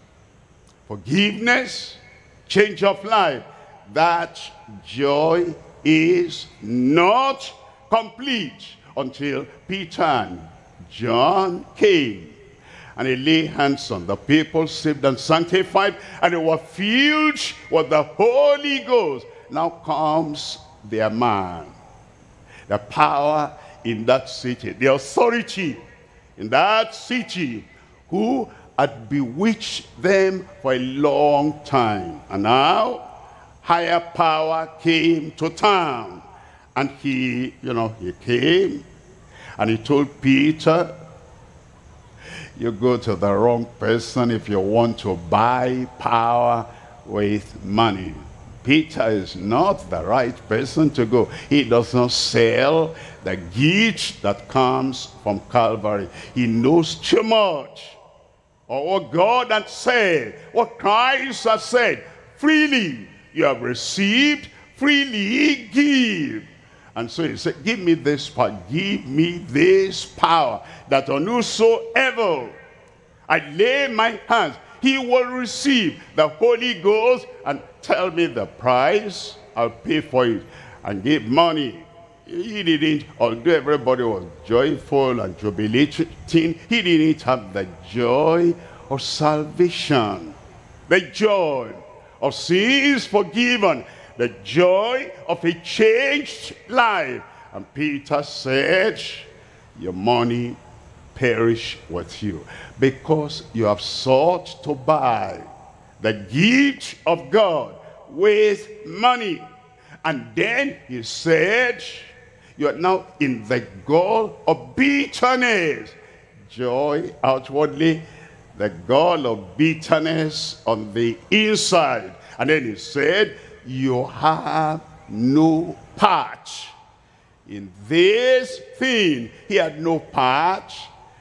forgiveness, change of life, that joy is not complete until Peter and John came. And he laid hands on the people, saved and sanctified, and they were filled with the Holy Ghost. Now comes their man. The power in that city, the authority in that city, who had bewitched them for a long time. And now, higher power came to town. And he, you know, he came and he told Peter, you go to the wrong person if you want to buy power with money. Peter is not the right person to go. He does not sell the gift that comes from Calvary. He knows too much of what God had said, what Christ has said. Freely you have received, freely give. And so he said, give me this power, give me this power, that on whosoever I lay my hands, he will receive the Holy Ghost. And tell me the price, I'll pay for it. And give money. He didn't, although everybody was joyful and jubilating, he didn't have the joy of salvation, the joy of sins forgiven, the joy of a changed life. And Peter said, your money perish with you, because you have sought to buy the gift of God with money. And then he said, you are now in the gall of bitterness. Joy outwardly, the gall of bitterness on the inside. And then he said, you have no part in this thing. He had no part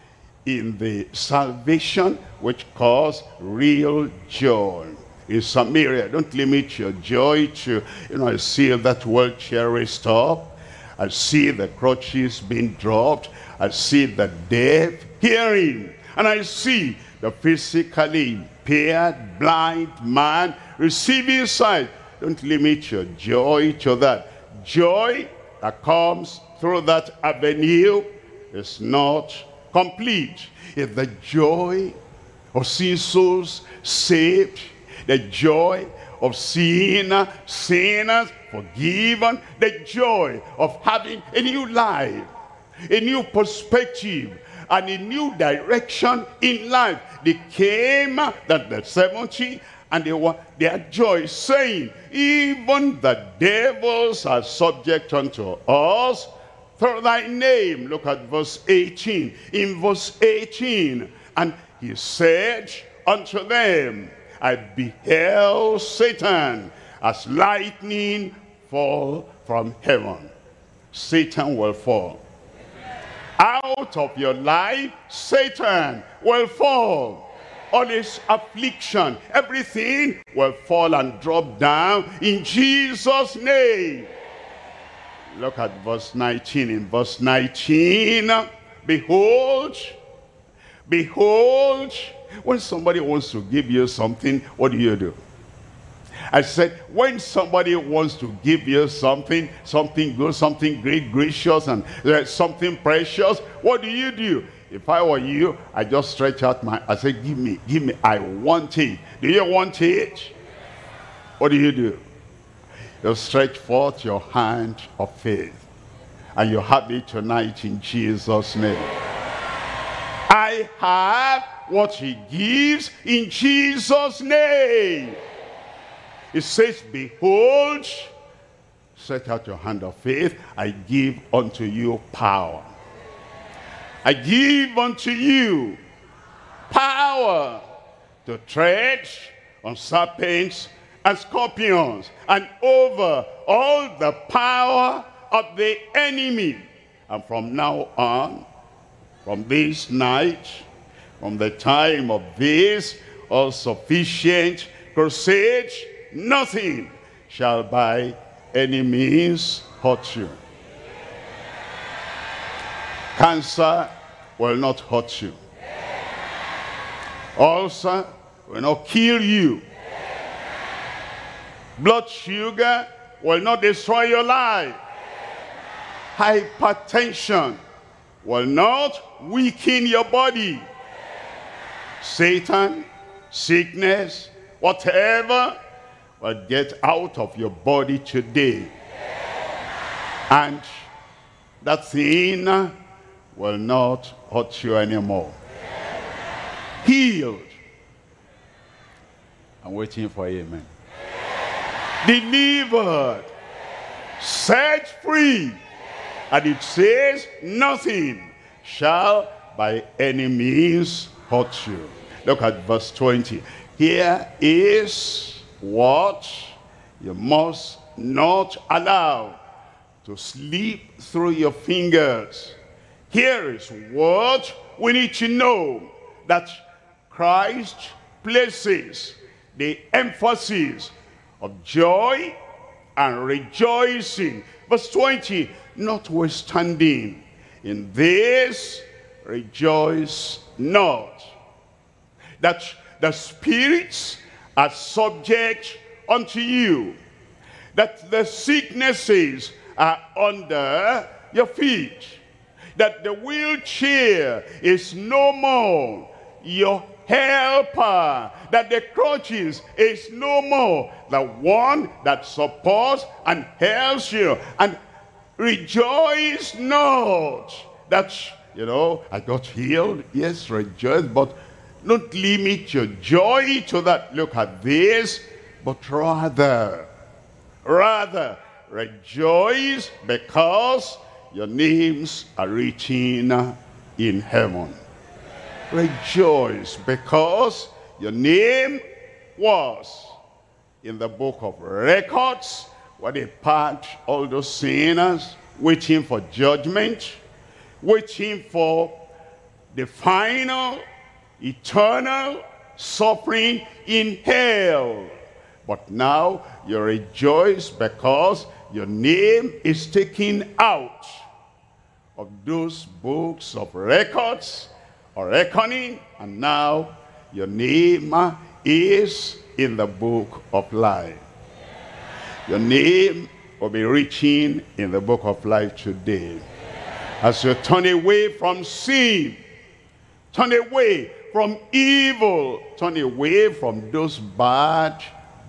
in the salvation which caused real joy. In Samaria, don't limit your joy to, you know, I see that wheelchair raised up, I see the crutches being dropped, I see the deaf hearing, and I see the physically impaired blind man receiving sight. Don't limit your joy to that. Joy that comes through that avenue is not complete. If the joy of seeing souls saved, the joy of sin, sinners forgiven, the joy of having a new life, a new perspective, and a new direction in life. They came, that the seventy, and they were their joy, saying, even the devils are subject unto us through thy name. Look at verse eighteen. In verse eighteen, and he said unto them, I beheld Satan as lightning fall from heaven. Satan will fall. Out of your life, Satan will fall. All his affliction, everything will fall and drop down in Jesus' name. Look at verse nineteen. In verse nineteen, behold, behold, when somebody wants to give you something, what do you do? I said, when somebody wants to give you something, something good, something great, gracious, and uh, something precious, what do you do? If I were you, I just stretch out my, I say, give me, give me, I want it. Do you want it? What do you do? You stretch forth your hand of faith, and you have it tonight in Jesus' name. I have what he gives in Jesus' name. It says, behold, stretch out your hand of faith, I give unto you power. I give unto you power to tread on serpents and scorpions, and over all the power of the enemy. And from now on, from this night, from the time of this all-sufficient crusade, nothing shall by any means hurt you. Cancer will not hurt you. Ulcer will not kill you. Blood sugar will not destroy your life. Hypertension will not weaken your body. Satan, sickness, whatever will get out of your body today. And that thing will not hurt you anymore. Healed. I'm waiting for amen. Delivered. Set free. And it says, nothing shall by any means hurt you. Look at verse twenty. Here is what you must not allow to slip through your fingers. Here is what we need to know, that Christ places the emphasis of joy and rejoicing. Verse twenty, notwithstanding, in this rejoice not, that the spirits are subject unto you, that the sicknesses are under your feet, that the wheelchair is no more your helper, that the crutches is no more the one that supports and helps you. And rejoice not that, you know, I got healed. Yes, rejoice, but don't limit your joy to that. Look at this, but rather, rather rejoice because your names are written in heaven. Rejoice because your name was in the book of records, where they packed all those sinners waiting for judgment, waiting for the final eternal suffering in hell. But now you rejoice because your name is taken out of those books of records or reckoning, and now your name is in the book of life. Your name will be written in the book of life today. As you turn away from sin, turn away from evil, turn away from those bad,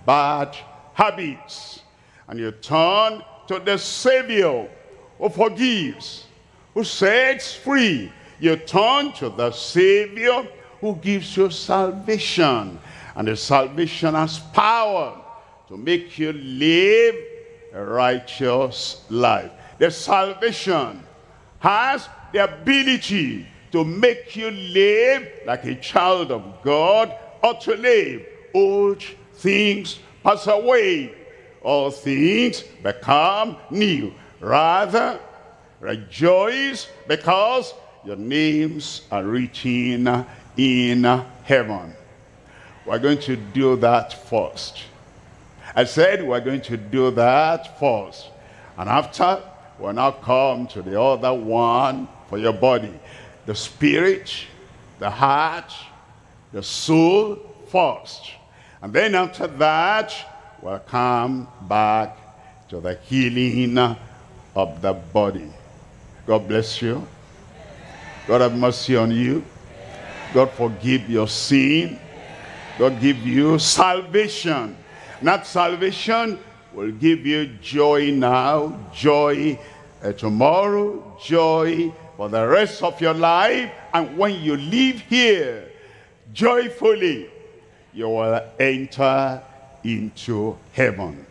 bad habits. And you turn to the Savior who forgives, who sets free. You turn to the Savior who gives you salvation. And the salvation has power to make you live a righteous life. The salvation has the ability to make you live like a child of God ought to live. Old things pass away. All things become new. Rather, rejoice because your names are written in heaven. We're going to do that first. I said we're going to do that first. And after, we'll now come to the other one for your body. The spirit, the heart, the soul first. And then after that, we'll come back to the healing of the body. God bless you. God have mercy on you. God forgive your sin. God give you salvation. And that salvation will give you joy now, joy uh, tomorrow, joy for the rest of your life. And when you leave here joyfully, you will enter into heaven.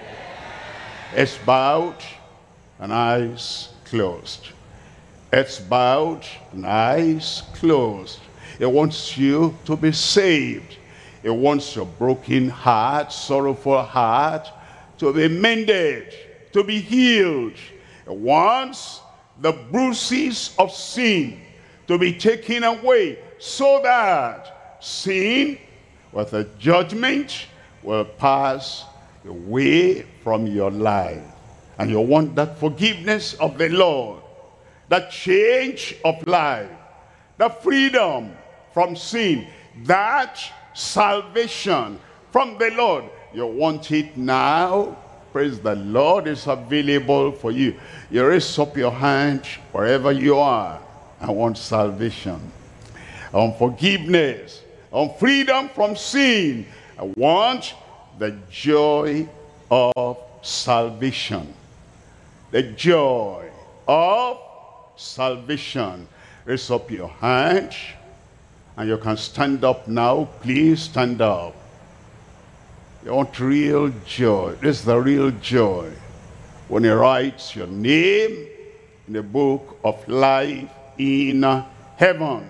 Heads bowed and eyes closed. Heads bowed and eyes closed. He wants you to be saved. He wants your broken heart, sorrowful heart to be mended, to be healed. He wants the bruises of sin to be taken away so that sin with a judgment will pass away from your life. And you want that forgiveness of the Lord, that change of life, the freedom from sin, that salvation from the Lord. You want it now. Praise the Lord. It's available for you. You raise up your hand wherever you are. I want salvation. I want forgiveness. I want freedom from sin. I want the joy of salvation. The joy of salvation. Raise up your hand. And you can stand up now. Please stand up. You want real joy. This is the real joy. When he writes your name in the book of life in heaven.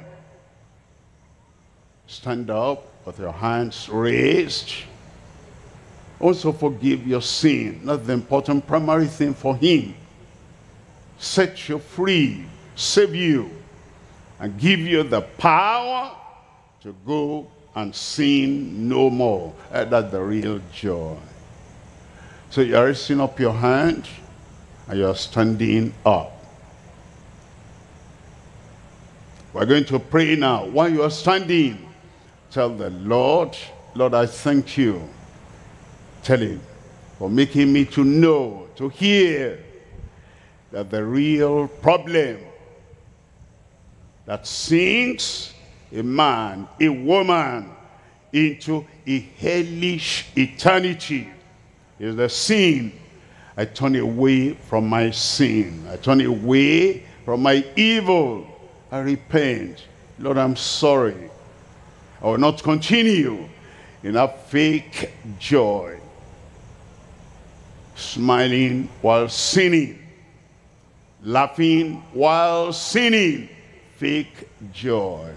Stand up with your hands raised. Also forgive your sin. That's the important primary thing for him. Set you free. Save you. And give you the power to go and sin no more. Uh, that's the real joy. So you are raising up your hand and you are standing up. We're going to pray now. While you are standing, tell the Lord, Lord, I thank you. Tell him for making me to know, to hear that the real problem that sinks a man, a woman into a hellish eternity is the sin. I turn away from my sin. I turn away from my evil. I repent. Lord, I'm sorry. I will not continue in a fake joy. Smiling while sinning. Laughing while sinning. Fake joy.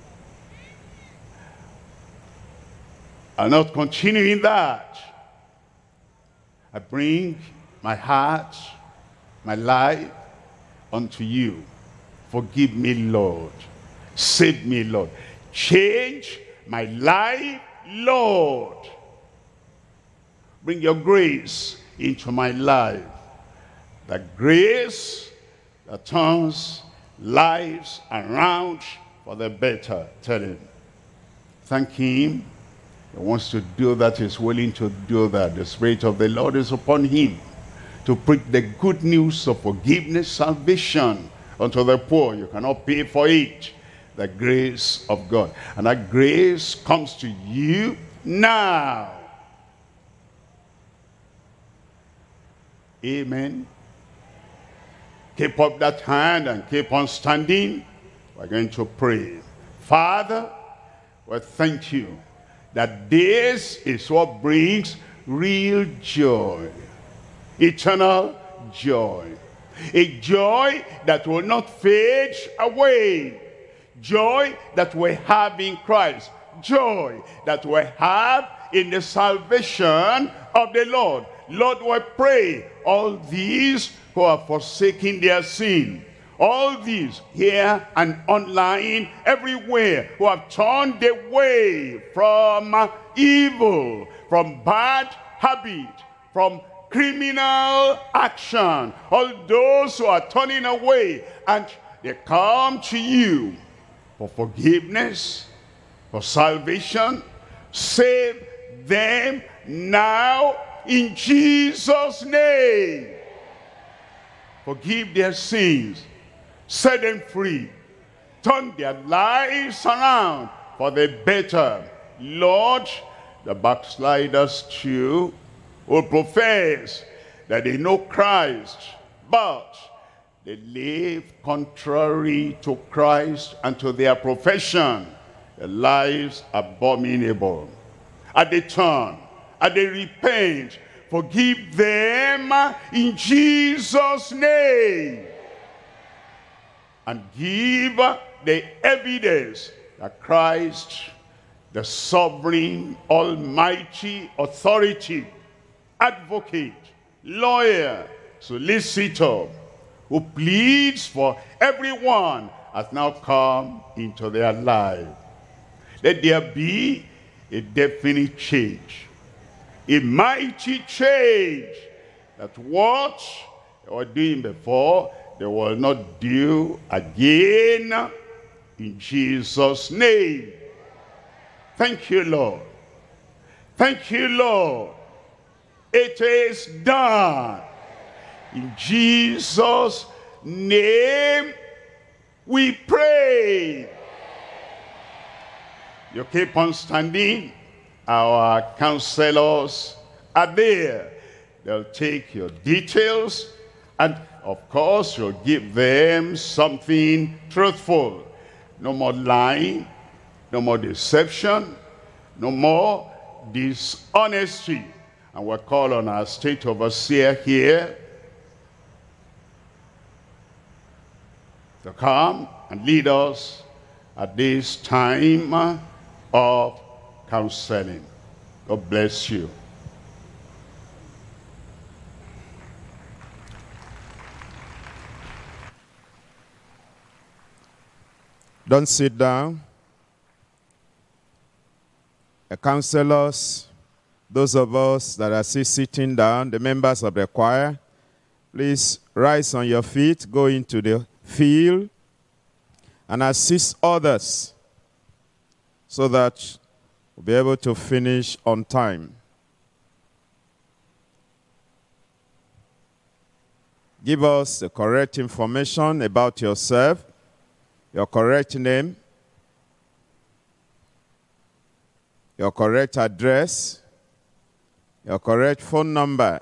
I'll not continue in that. I bring my heart, my life unto you. Forgive me, Lord. Save me, Lord. Change my life, Lord. Bring your grace into my life. The grace that turns lives around for the better. Tell him. Thank him. He wants to do that. He's willing to do that. The Spirit of the Lord is upon him to preach the good news of forgiveness, salvation unto the poor. You cannot pay for it. The grace of God. And that grace comes to you now. Amen. Keep up that hand and keep on standing. We're going to pray. Father, we thank you that this is what brings real joy, eternal joy, a joy that will not fade away, joy that we have in Christ, joy that we have in the salvation of the Lord. Lord, we pray all these who are forsaking their sin, all these here and online, everywhere, who have turned away from evil, from bad habit, from criminal action, all those who are turning away, and they come to you for forgiveness, for salvation. Save them now in Jesus' name. Forgive their sins, set them free, turn their lives around for the better. Lord, the backsliders too will profess that they know Christ, but they live contrary to Christ and to their profession. Their lives abominable. And they turn, and they repent. Forgive them in Jesus' name. And give the evidence that Christ, the sovereign, almighty authority, advocate, lawyer, solicitor, who pleads for everyone, has now come into their life. Let there be a definite change, a mighty change, that what they were doing before, they will not do again, in Jesus' name. Thank you, Lord. Thank you, Lord. It is done. In Jesus' name we pray. You keep on standing. Our counselors are there. They'll take your details, and of course you'll give them something truthful. No more lying, no more deception, no more dishonesty. And we'll call on our state overseer here to come and lead us at this time of counseling. God bless you. Don't sit down. The counselors, those of us that are still sitting down, the members of the choir, please rise on your feet, go into the field, and assist others so that we'll be able to finish on time. Give us the correct information about yourself, your correct name, your correct address, your correct phone number.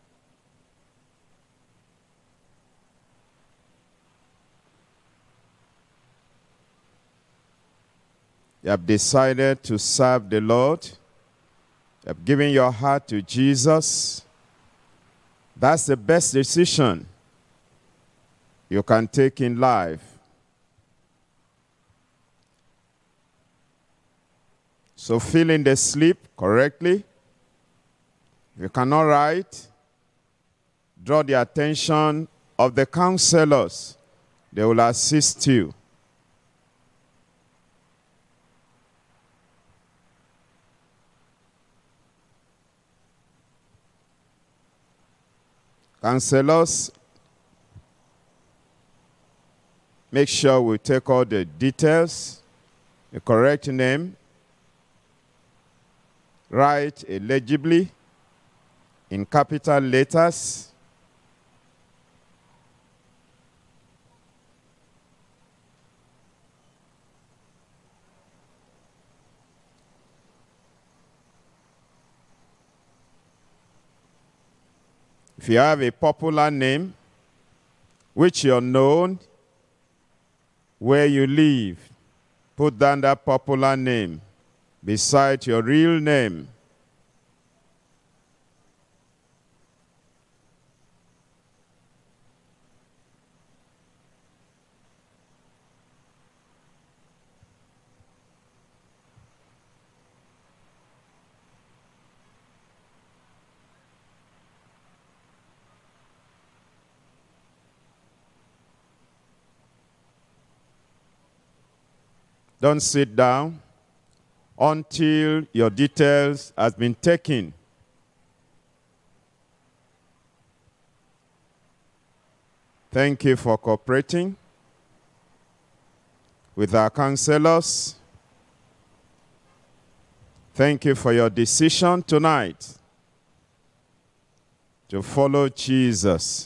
You have decided to serve the Lord. You have given your heart to Jesus. That's the best decision you can take in life. So fill in the slip correctly. If you cannot write, draw the attention of the counselors. They will assist you. Counselors, make sure we take all the details, the correct name, write legibly in capital letters. If you have a popular name, which you're known, where you live, put down that popular name beside your real name. Don't sit down until your details has been taken. Thank you for cooperating with our counselors. Thank you for your decision tonight to follow Jesus.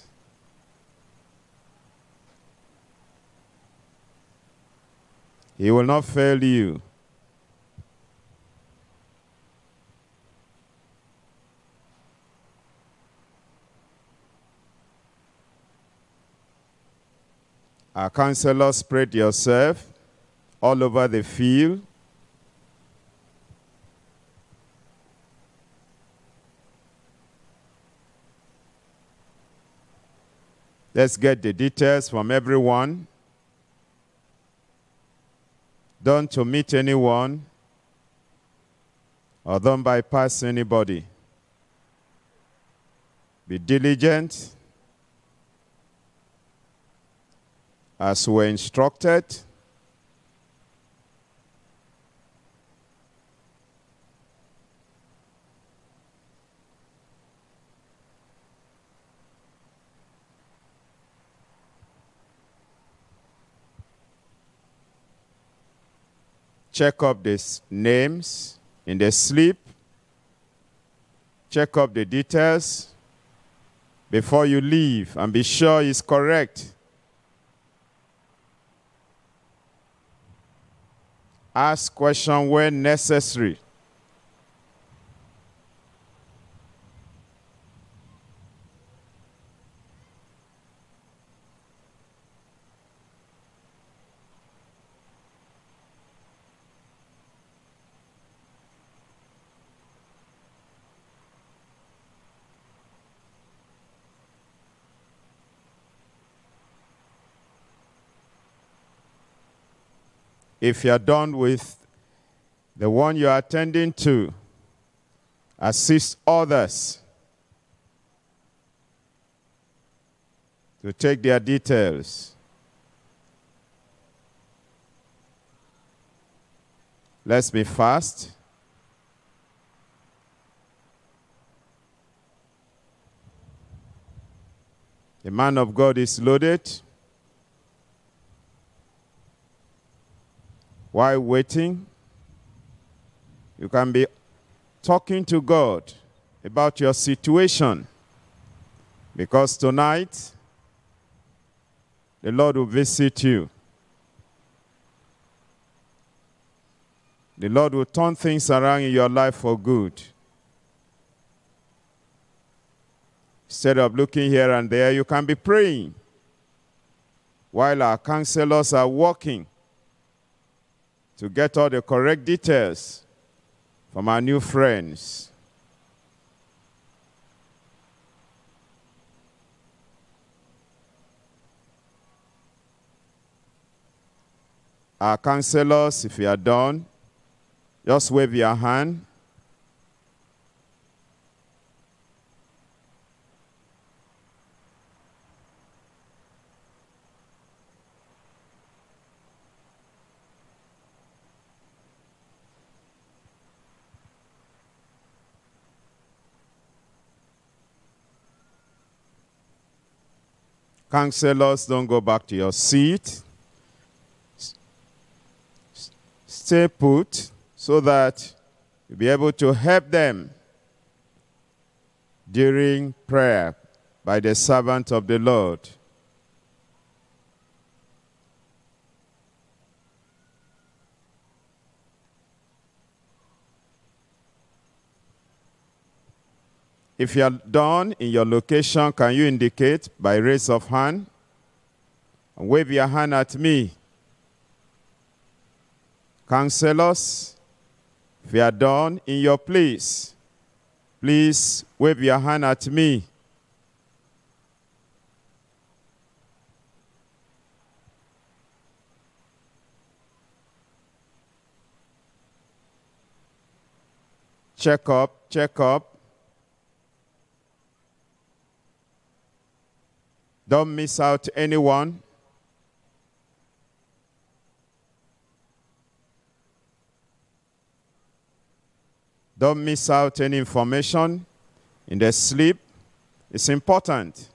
He will not fail you. Our counselors, spread yourself all over the field. Let's get the details from everyone. Don't omit anyone, or don't bypass anybody. Be diligent as we're instructed. Check up the names in the slip. Check up the details before you leave and be sure it's correct. Ask questions when necessary. If you're done with the one you're attending to, assist others to take their details. Let's be fast. The man of God is loaded. While waiting, you can be talking to God about your situation, because tonight the Lord will visit you. The Lord will turn things around in your life for good. Instead of looking here and there, you can be praying while our counselors are working to get all the correct details from our new friends. Our counselors, if you are done, just wave your hand. Counselors, don't go back to your seat. Stay put so that you'll be able to help them during prayer by the servant of the Lord. If you are done in your location, can you indicate by raise of hand? And wave your hand at me. Counselors, if you are done in your place, please wave your hand at me. Check up, check up. Don't miss out anyone. Don't miss out any information in the sleep. It's important.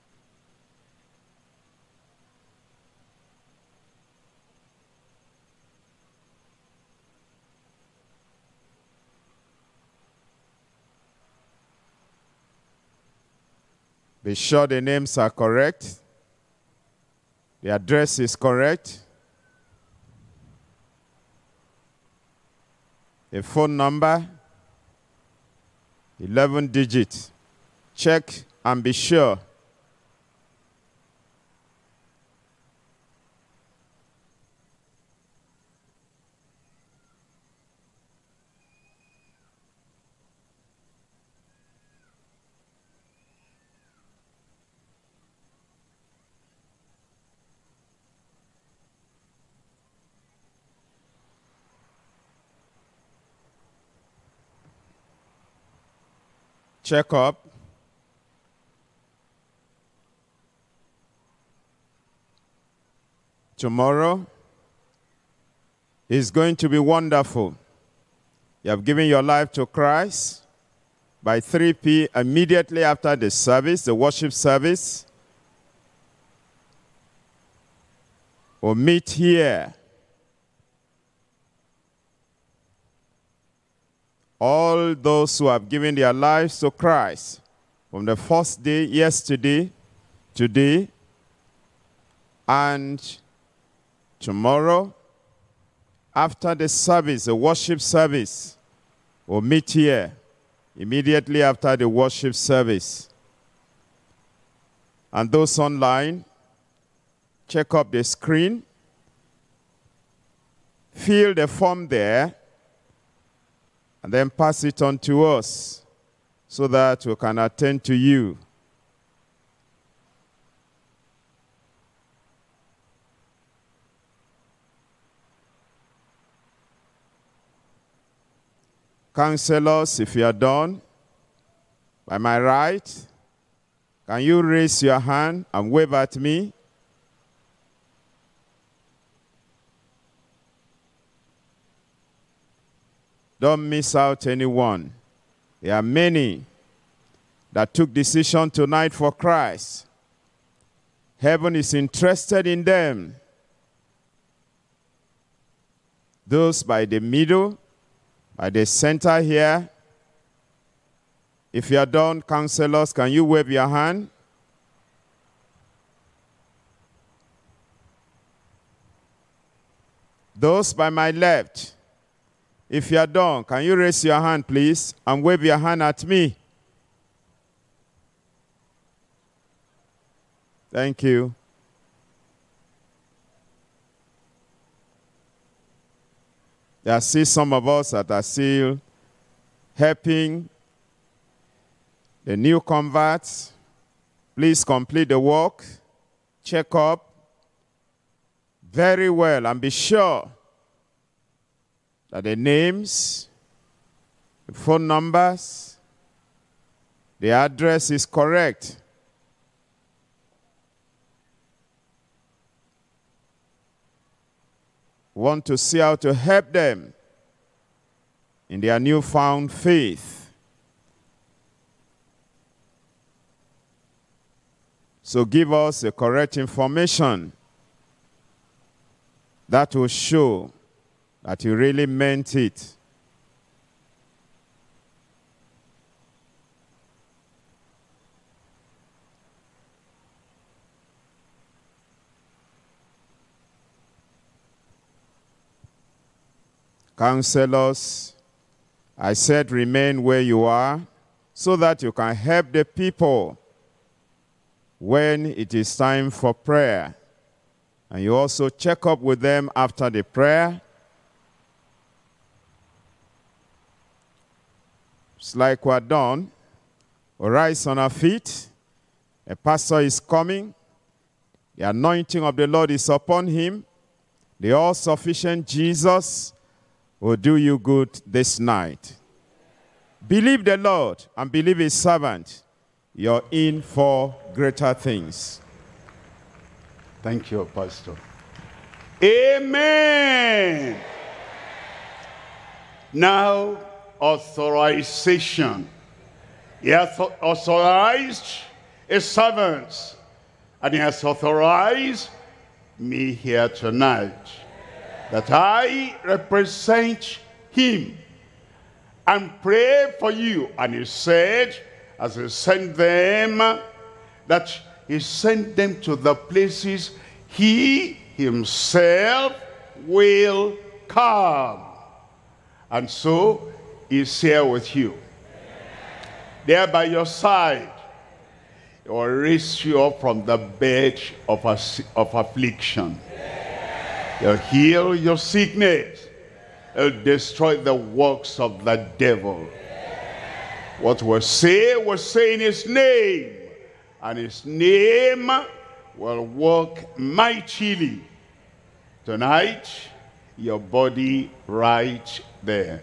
Be sure the names are correct. The address is correct. The phone number, eleven digits. Check and be sure. Check up. Tomorrow is going to be wonderful. You have given your life to Christ. By three p m immediately after the service, the worship service, we'll meet here. All those who have given their lives to Christ from the first day, yesterday, today, and tomorrow, after the service, the worship service, we'll meet here immediately after the worship service. And those online, check up the screen, fill the form there, and then pass it on to us so that we can attend to you. Counselors, if you are done, by my right, can you raise your hand and wave at me? Don't miss out anyone. There are many that took decision tonight for Christ. Heaven is interested in them. Those by the middle, by the center here. If you are done, counselors, can you wave your hand? Those by my left. If you are done, can you raise your hand, please, and wave your hand at me? Thank you. I see some of us that are still helping the new converts. Please complete the work, check up very well, and be sure that the names, the phone numbers, the address is correct. We want to see how to help them in their newfound faith. So give us the correct information that will show that you really meant it. Counselors, I said remain where you are. so that you can help the people when it is time for prayer. And you also check up with them after the prayer. It's like we're done. We'll rise on our feet. A pastor is coming. The anointing of the Lord is upon him. The all-sufficient Jesus will do you good this night. Believe the Lord and believe his servant. You're in for greater things. Thank you, Pastor. Amen. Now, authorization. He has authorized his servants, and he has authorized me here tonight, that I represent him and pray for you. And he said, as he sent them, that he sent them to the places he himself will come. And so he's here with you, there by your side. He will raise you up from the bed of, of affliction. He'll heal your sickness. He'll destroy the works of the devil. What we'll say, we'll say in his name. And his name will work mightily. Tonight, your body right there.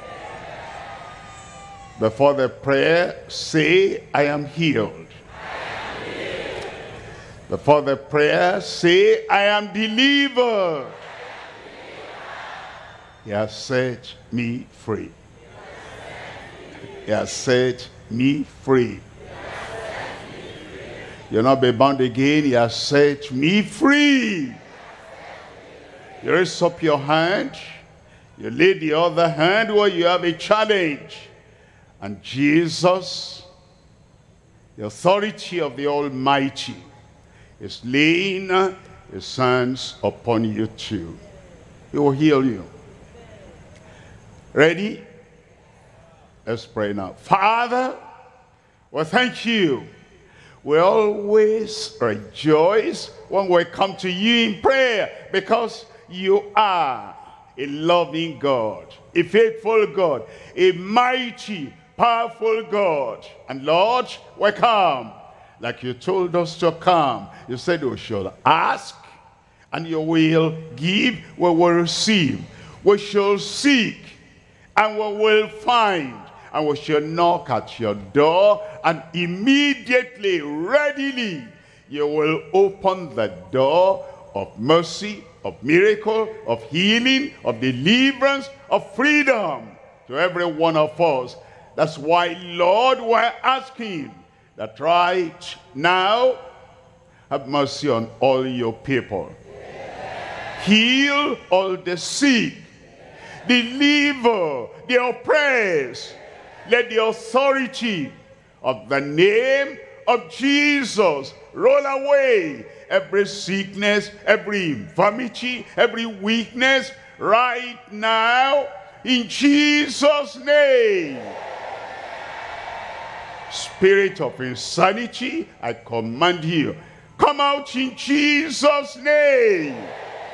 Before the prayer, say, I am healed. I am healed. Before the prayer, say, I am delivered. He has set me free. He has set me free. You'll not be bound again. He has set me free. You raise up your hand. You lay the other hand where you have a challenge. And Jesus, the authority of the Almighty, is laying his hands upon you too. He will heal you. Ready? Let's pray now. Father, well, thank you. We always rejoice when we come to you in prayer, because you are a loving God, a faithful God, a mighty, powerful God. And Lord, we come like you told us to come. You said we shall ask, and you will give, we will receive. We shall seek, and we will find. And we shall knock at your door, and immediately, readily, you will open the door of mercy, of miracle, of healing, of deliverance, of freedom to every one of us. That's why, Lord, we're asking that right now, have mercy on all your people. Heal all the sick. Deliver the oppressed. Let the authority of the name of Jesus roll away every sickness, every infirmity, every weakness right now in Jesus' name. Spirit of insanity, I command you, come out in Jesus' name.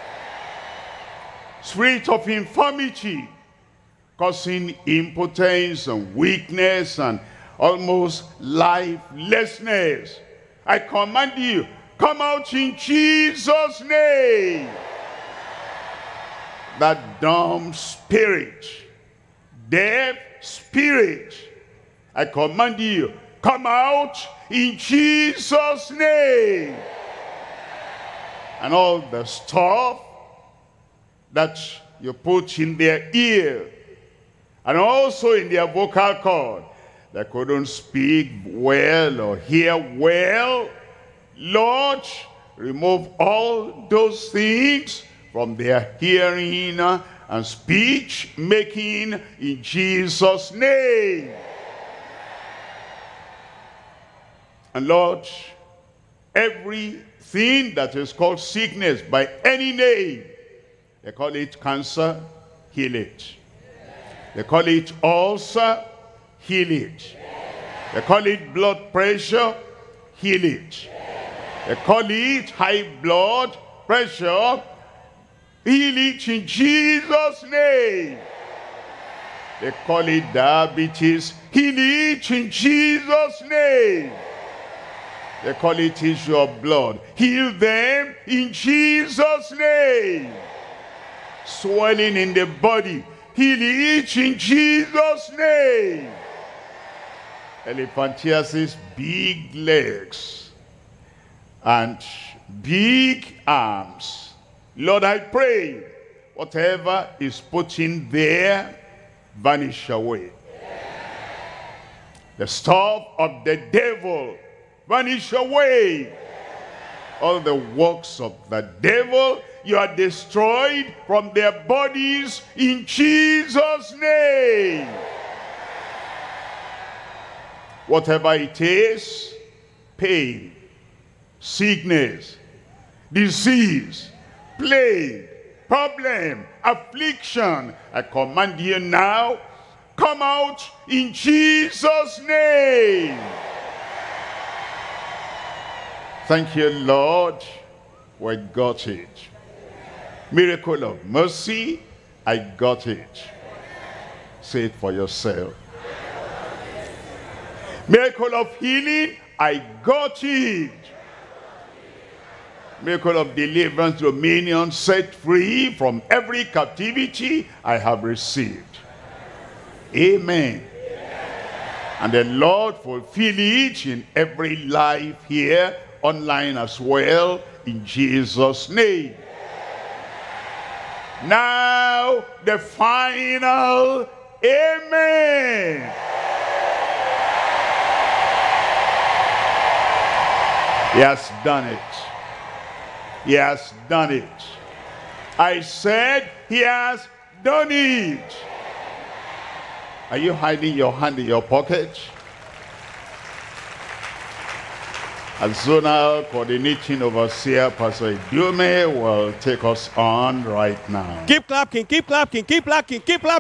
Spirit of infirmity, causing impotence and weakness and almost lifelessness, I command you, come out in Jesus' name. That dumb spirit, deaf spirit, I command you, come out in Jesus' name. And all the stuff that you put in their ear, and also in their vocal cord, they couldn't speak well or hear well, Lord, remove all those things from their hearing and speech making in Jesus' name. And Lord, everything that is called sickness by any name, they call it cancer, heal it. They call it ulcer, heal it. They call it blood pressure, heal it. They call it high blood pressure, heal it in Jesus' name. They call it diabetes, heal it in Jesus' name. They call it issue of blood, heal them in Jesus' name. Swelling in the body, heal it in Jesus' name. Elephantiasis, big legs and big arms. Lord, I pray, whatever is put in there, vanish away. The stuff of the devil, vanish away. All the works of the devil, you are destroyed from their bodies in Jesus' name. Whatever it is, pain, sickness, disease, plague, problem, affliction, I command you now, come out in Jesus' name. Thank you, Lord. We got it. Miracle of mercy, I got it. Say it for yourself. Miracle of healing, I got it. Miracle of deliverance, dominion, set free from every captivity, I have received. Amen. And the Lord fulfill it in every life here, online as well, in Jesus' name. Now, the final amen. He has done it. He has done it. I said he has done it. Are you hiding your hand in your pocket? As zonal coordinating overseer, Pastor Idume will take us on right now. Keep clapping, keep clapping, keep clapping, keep clapping.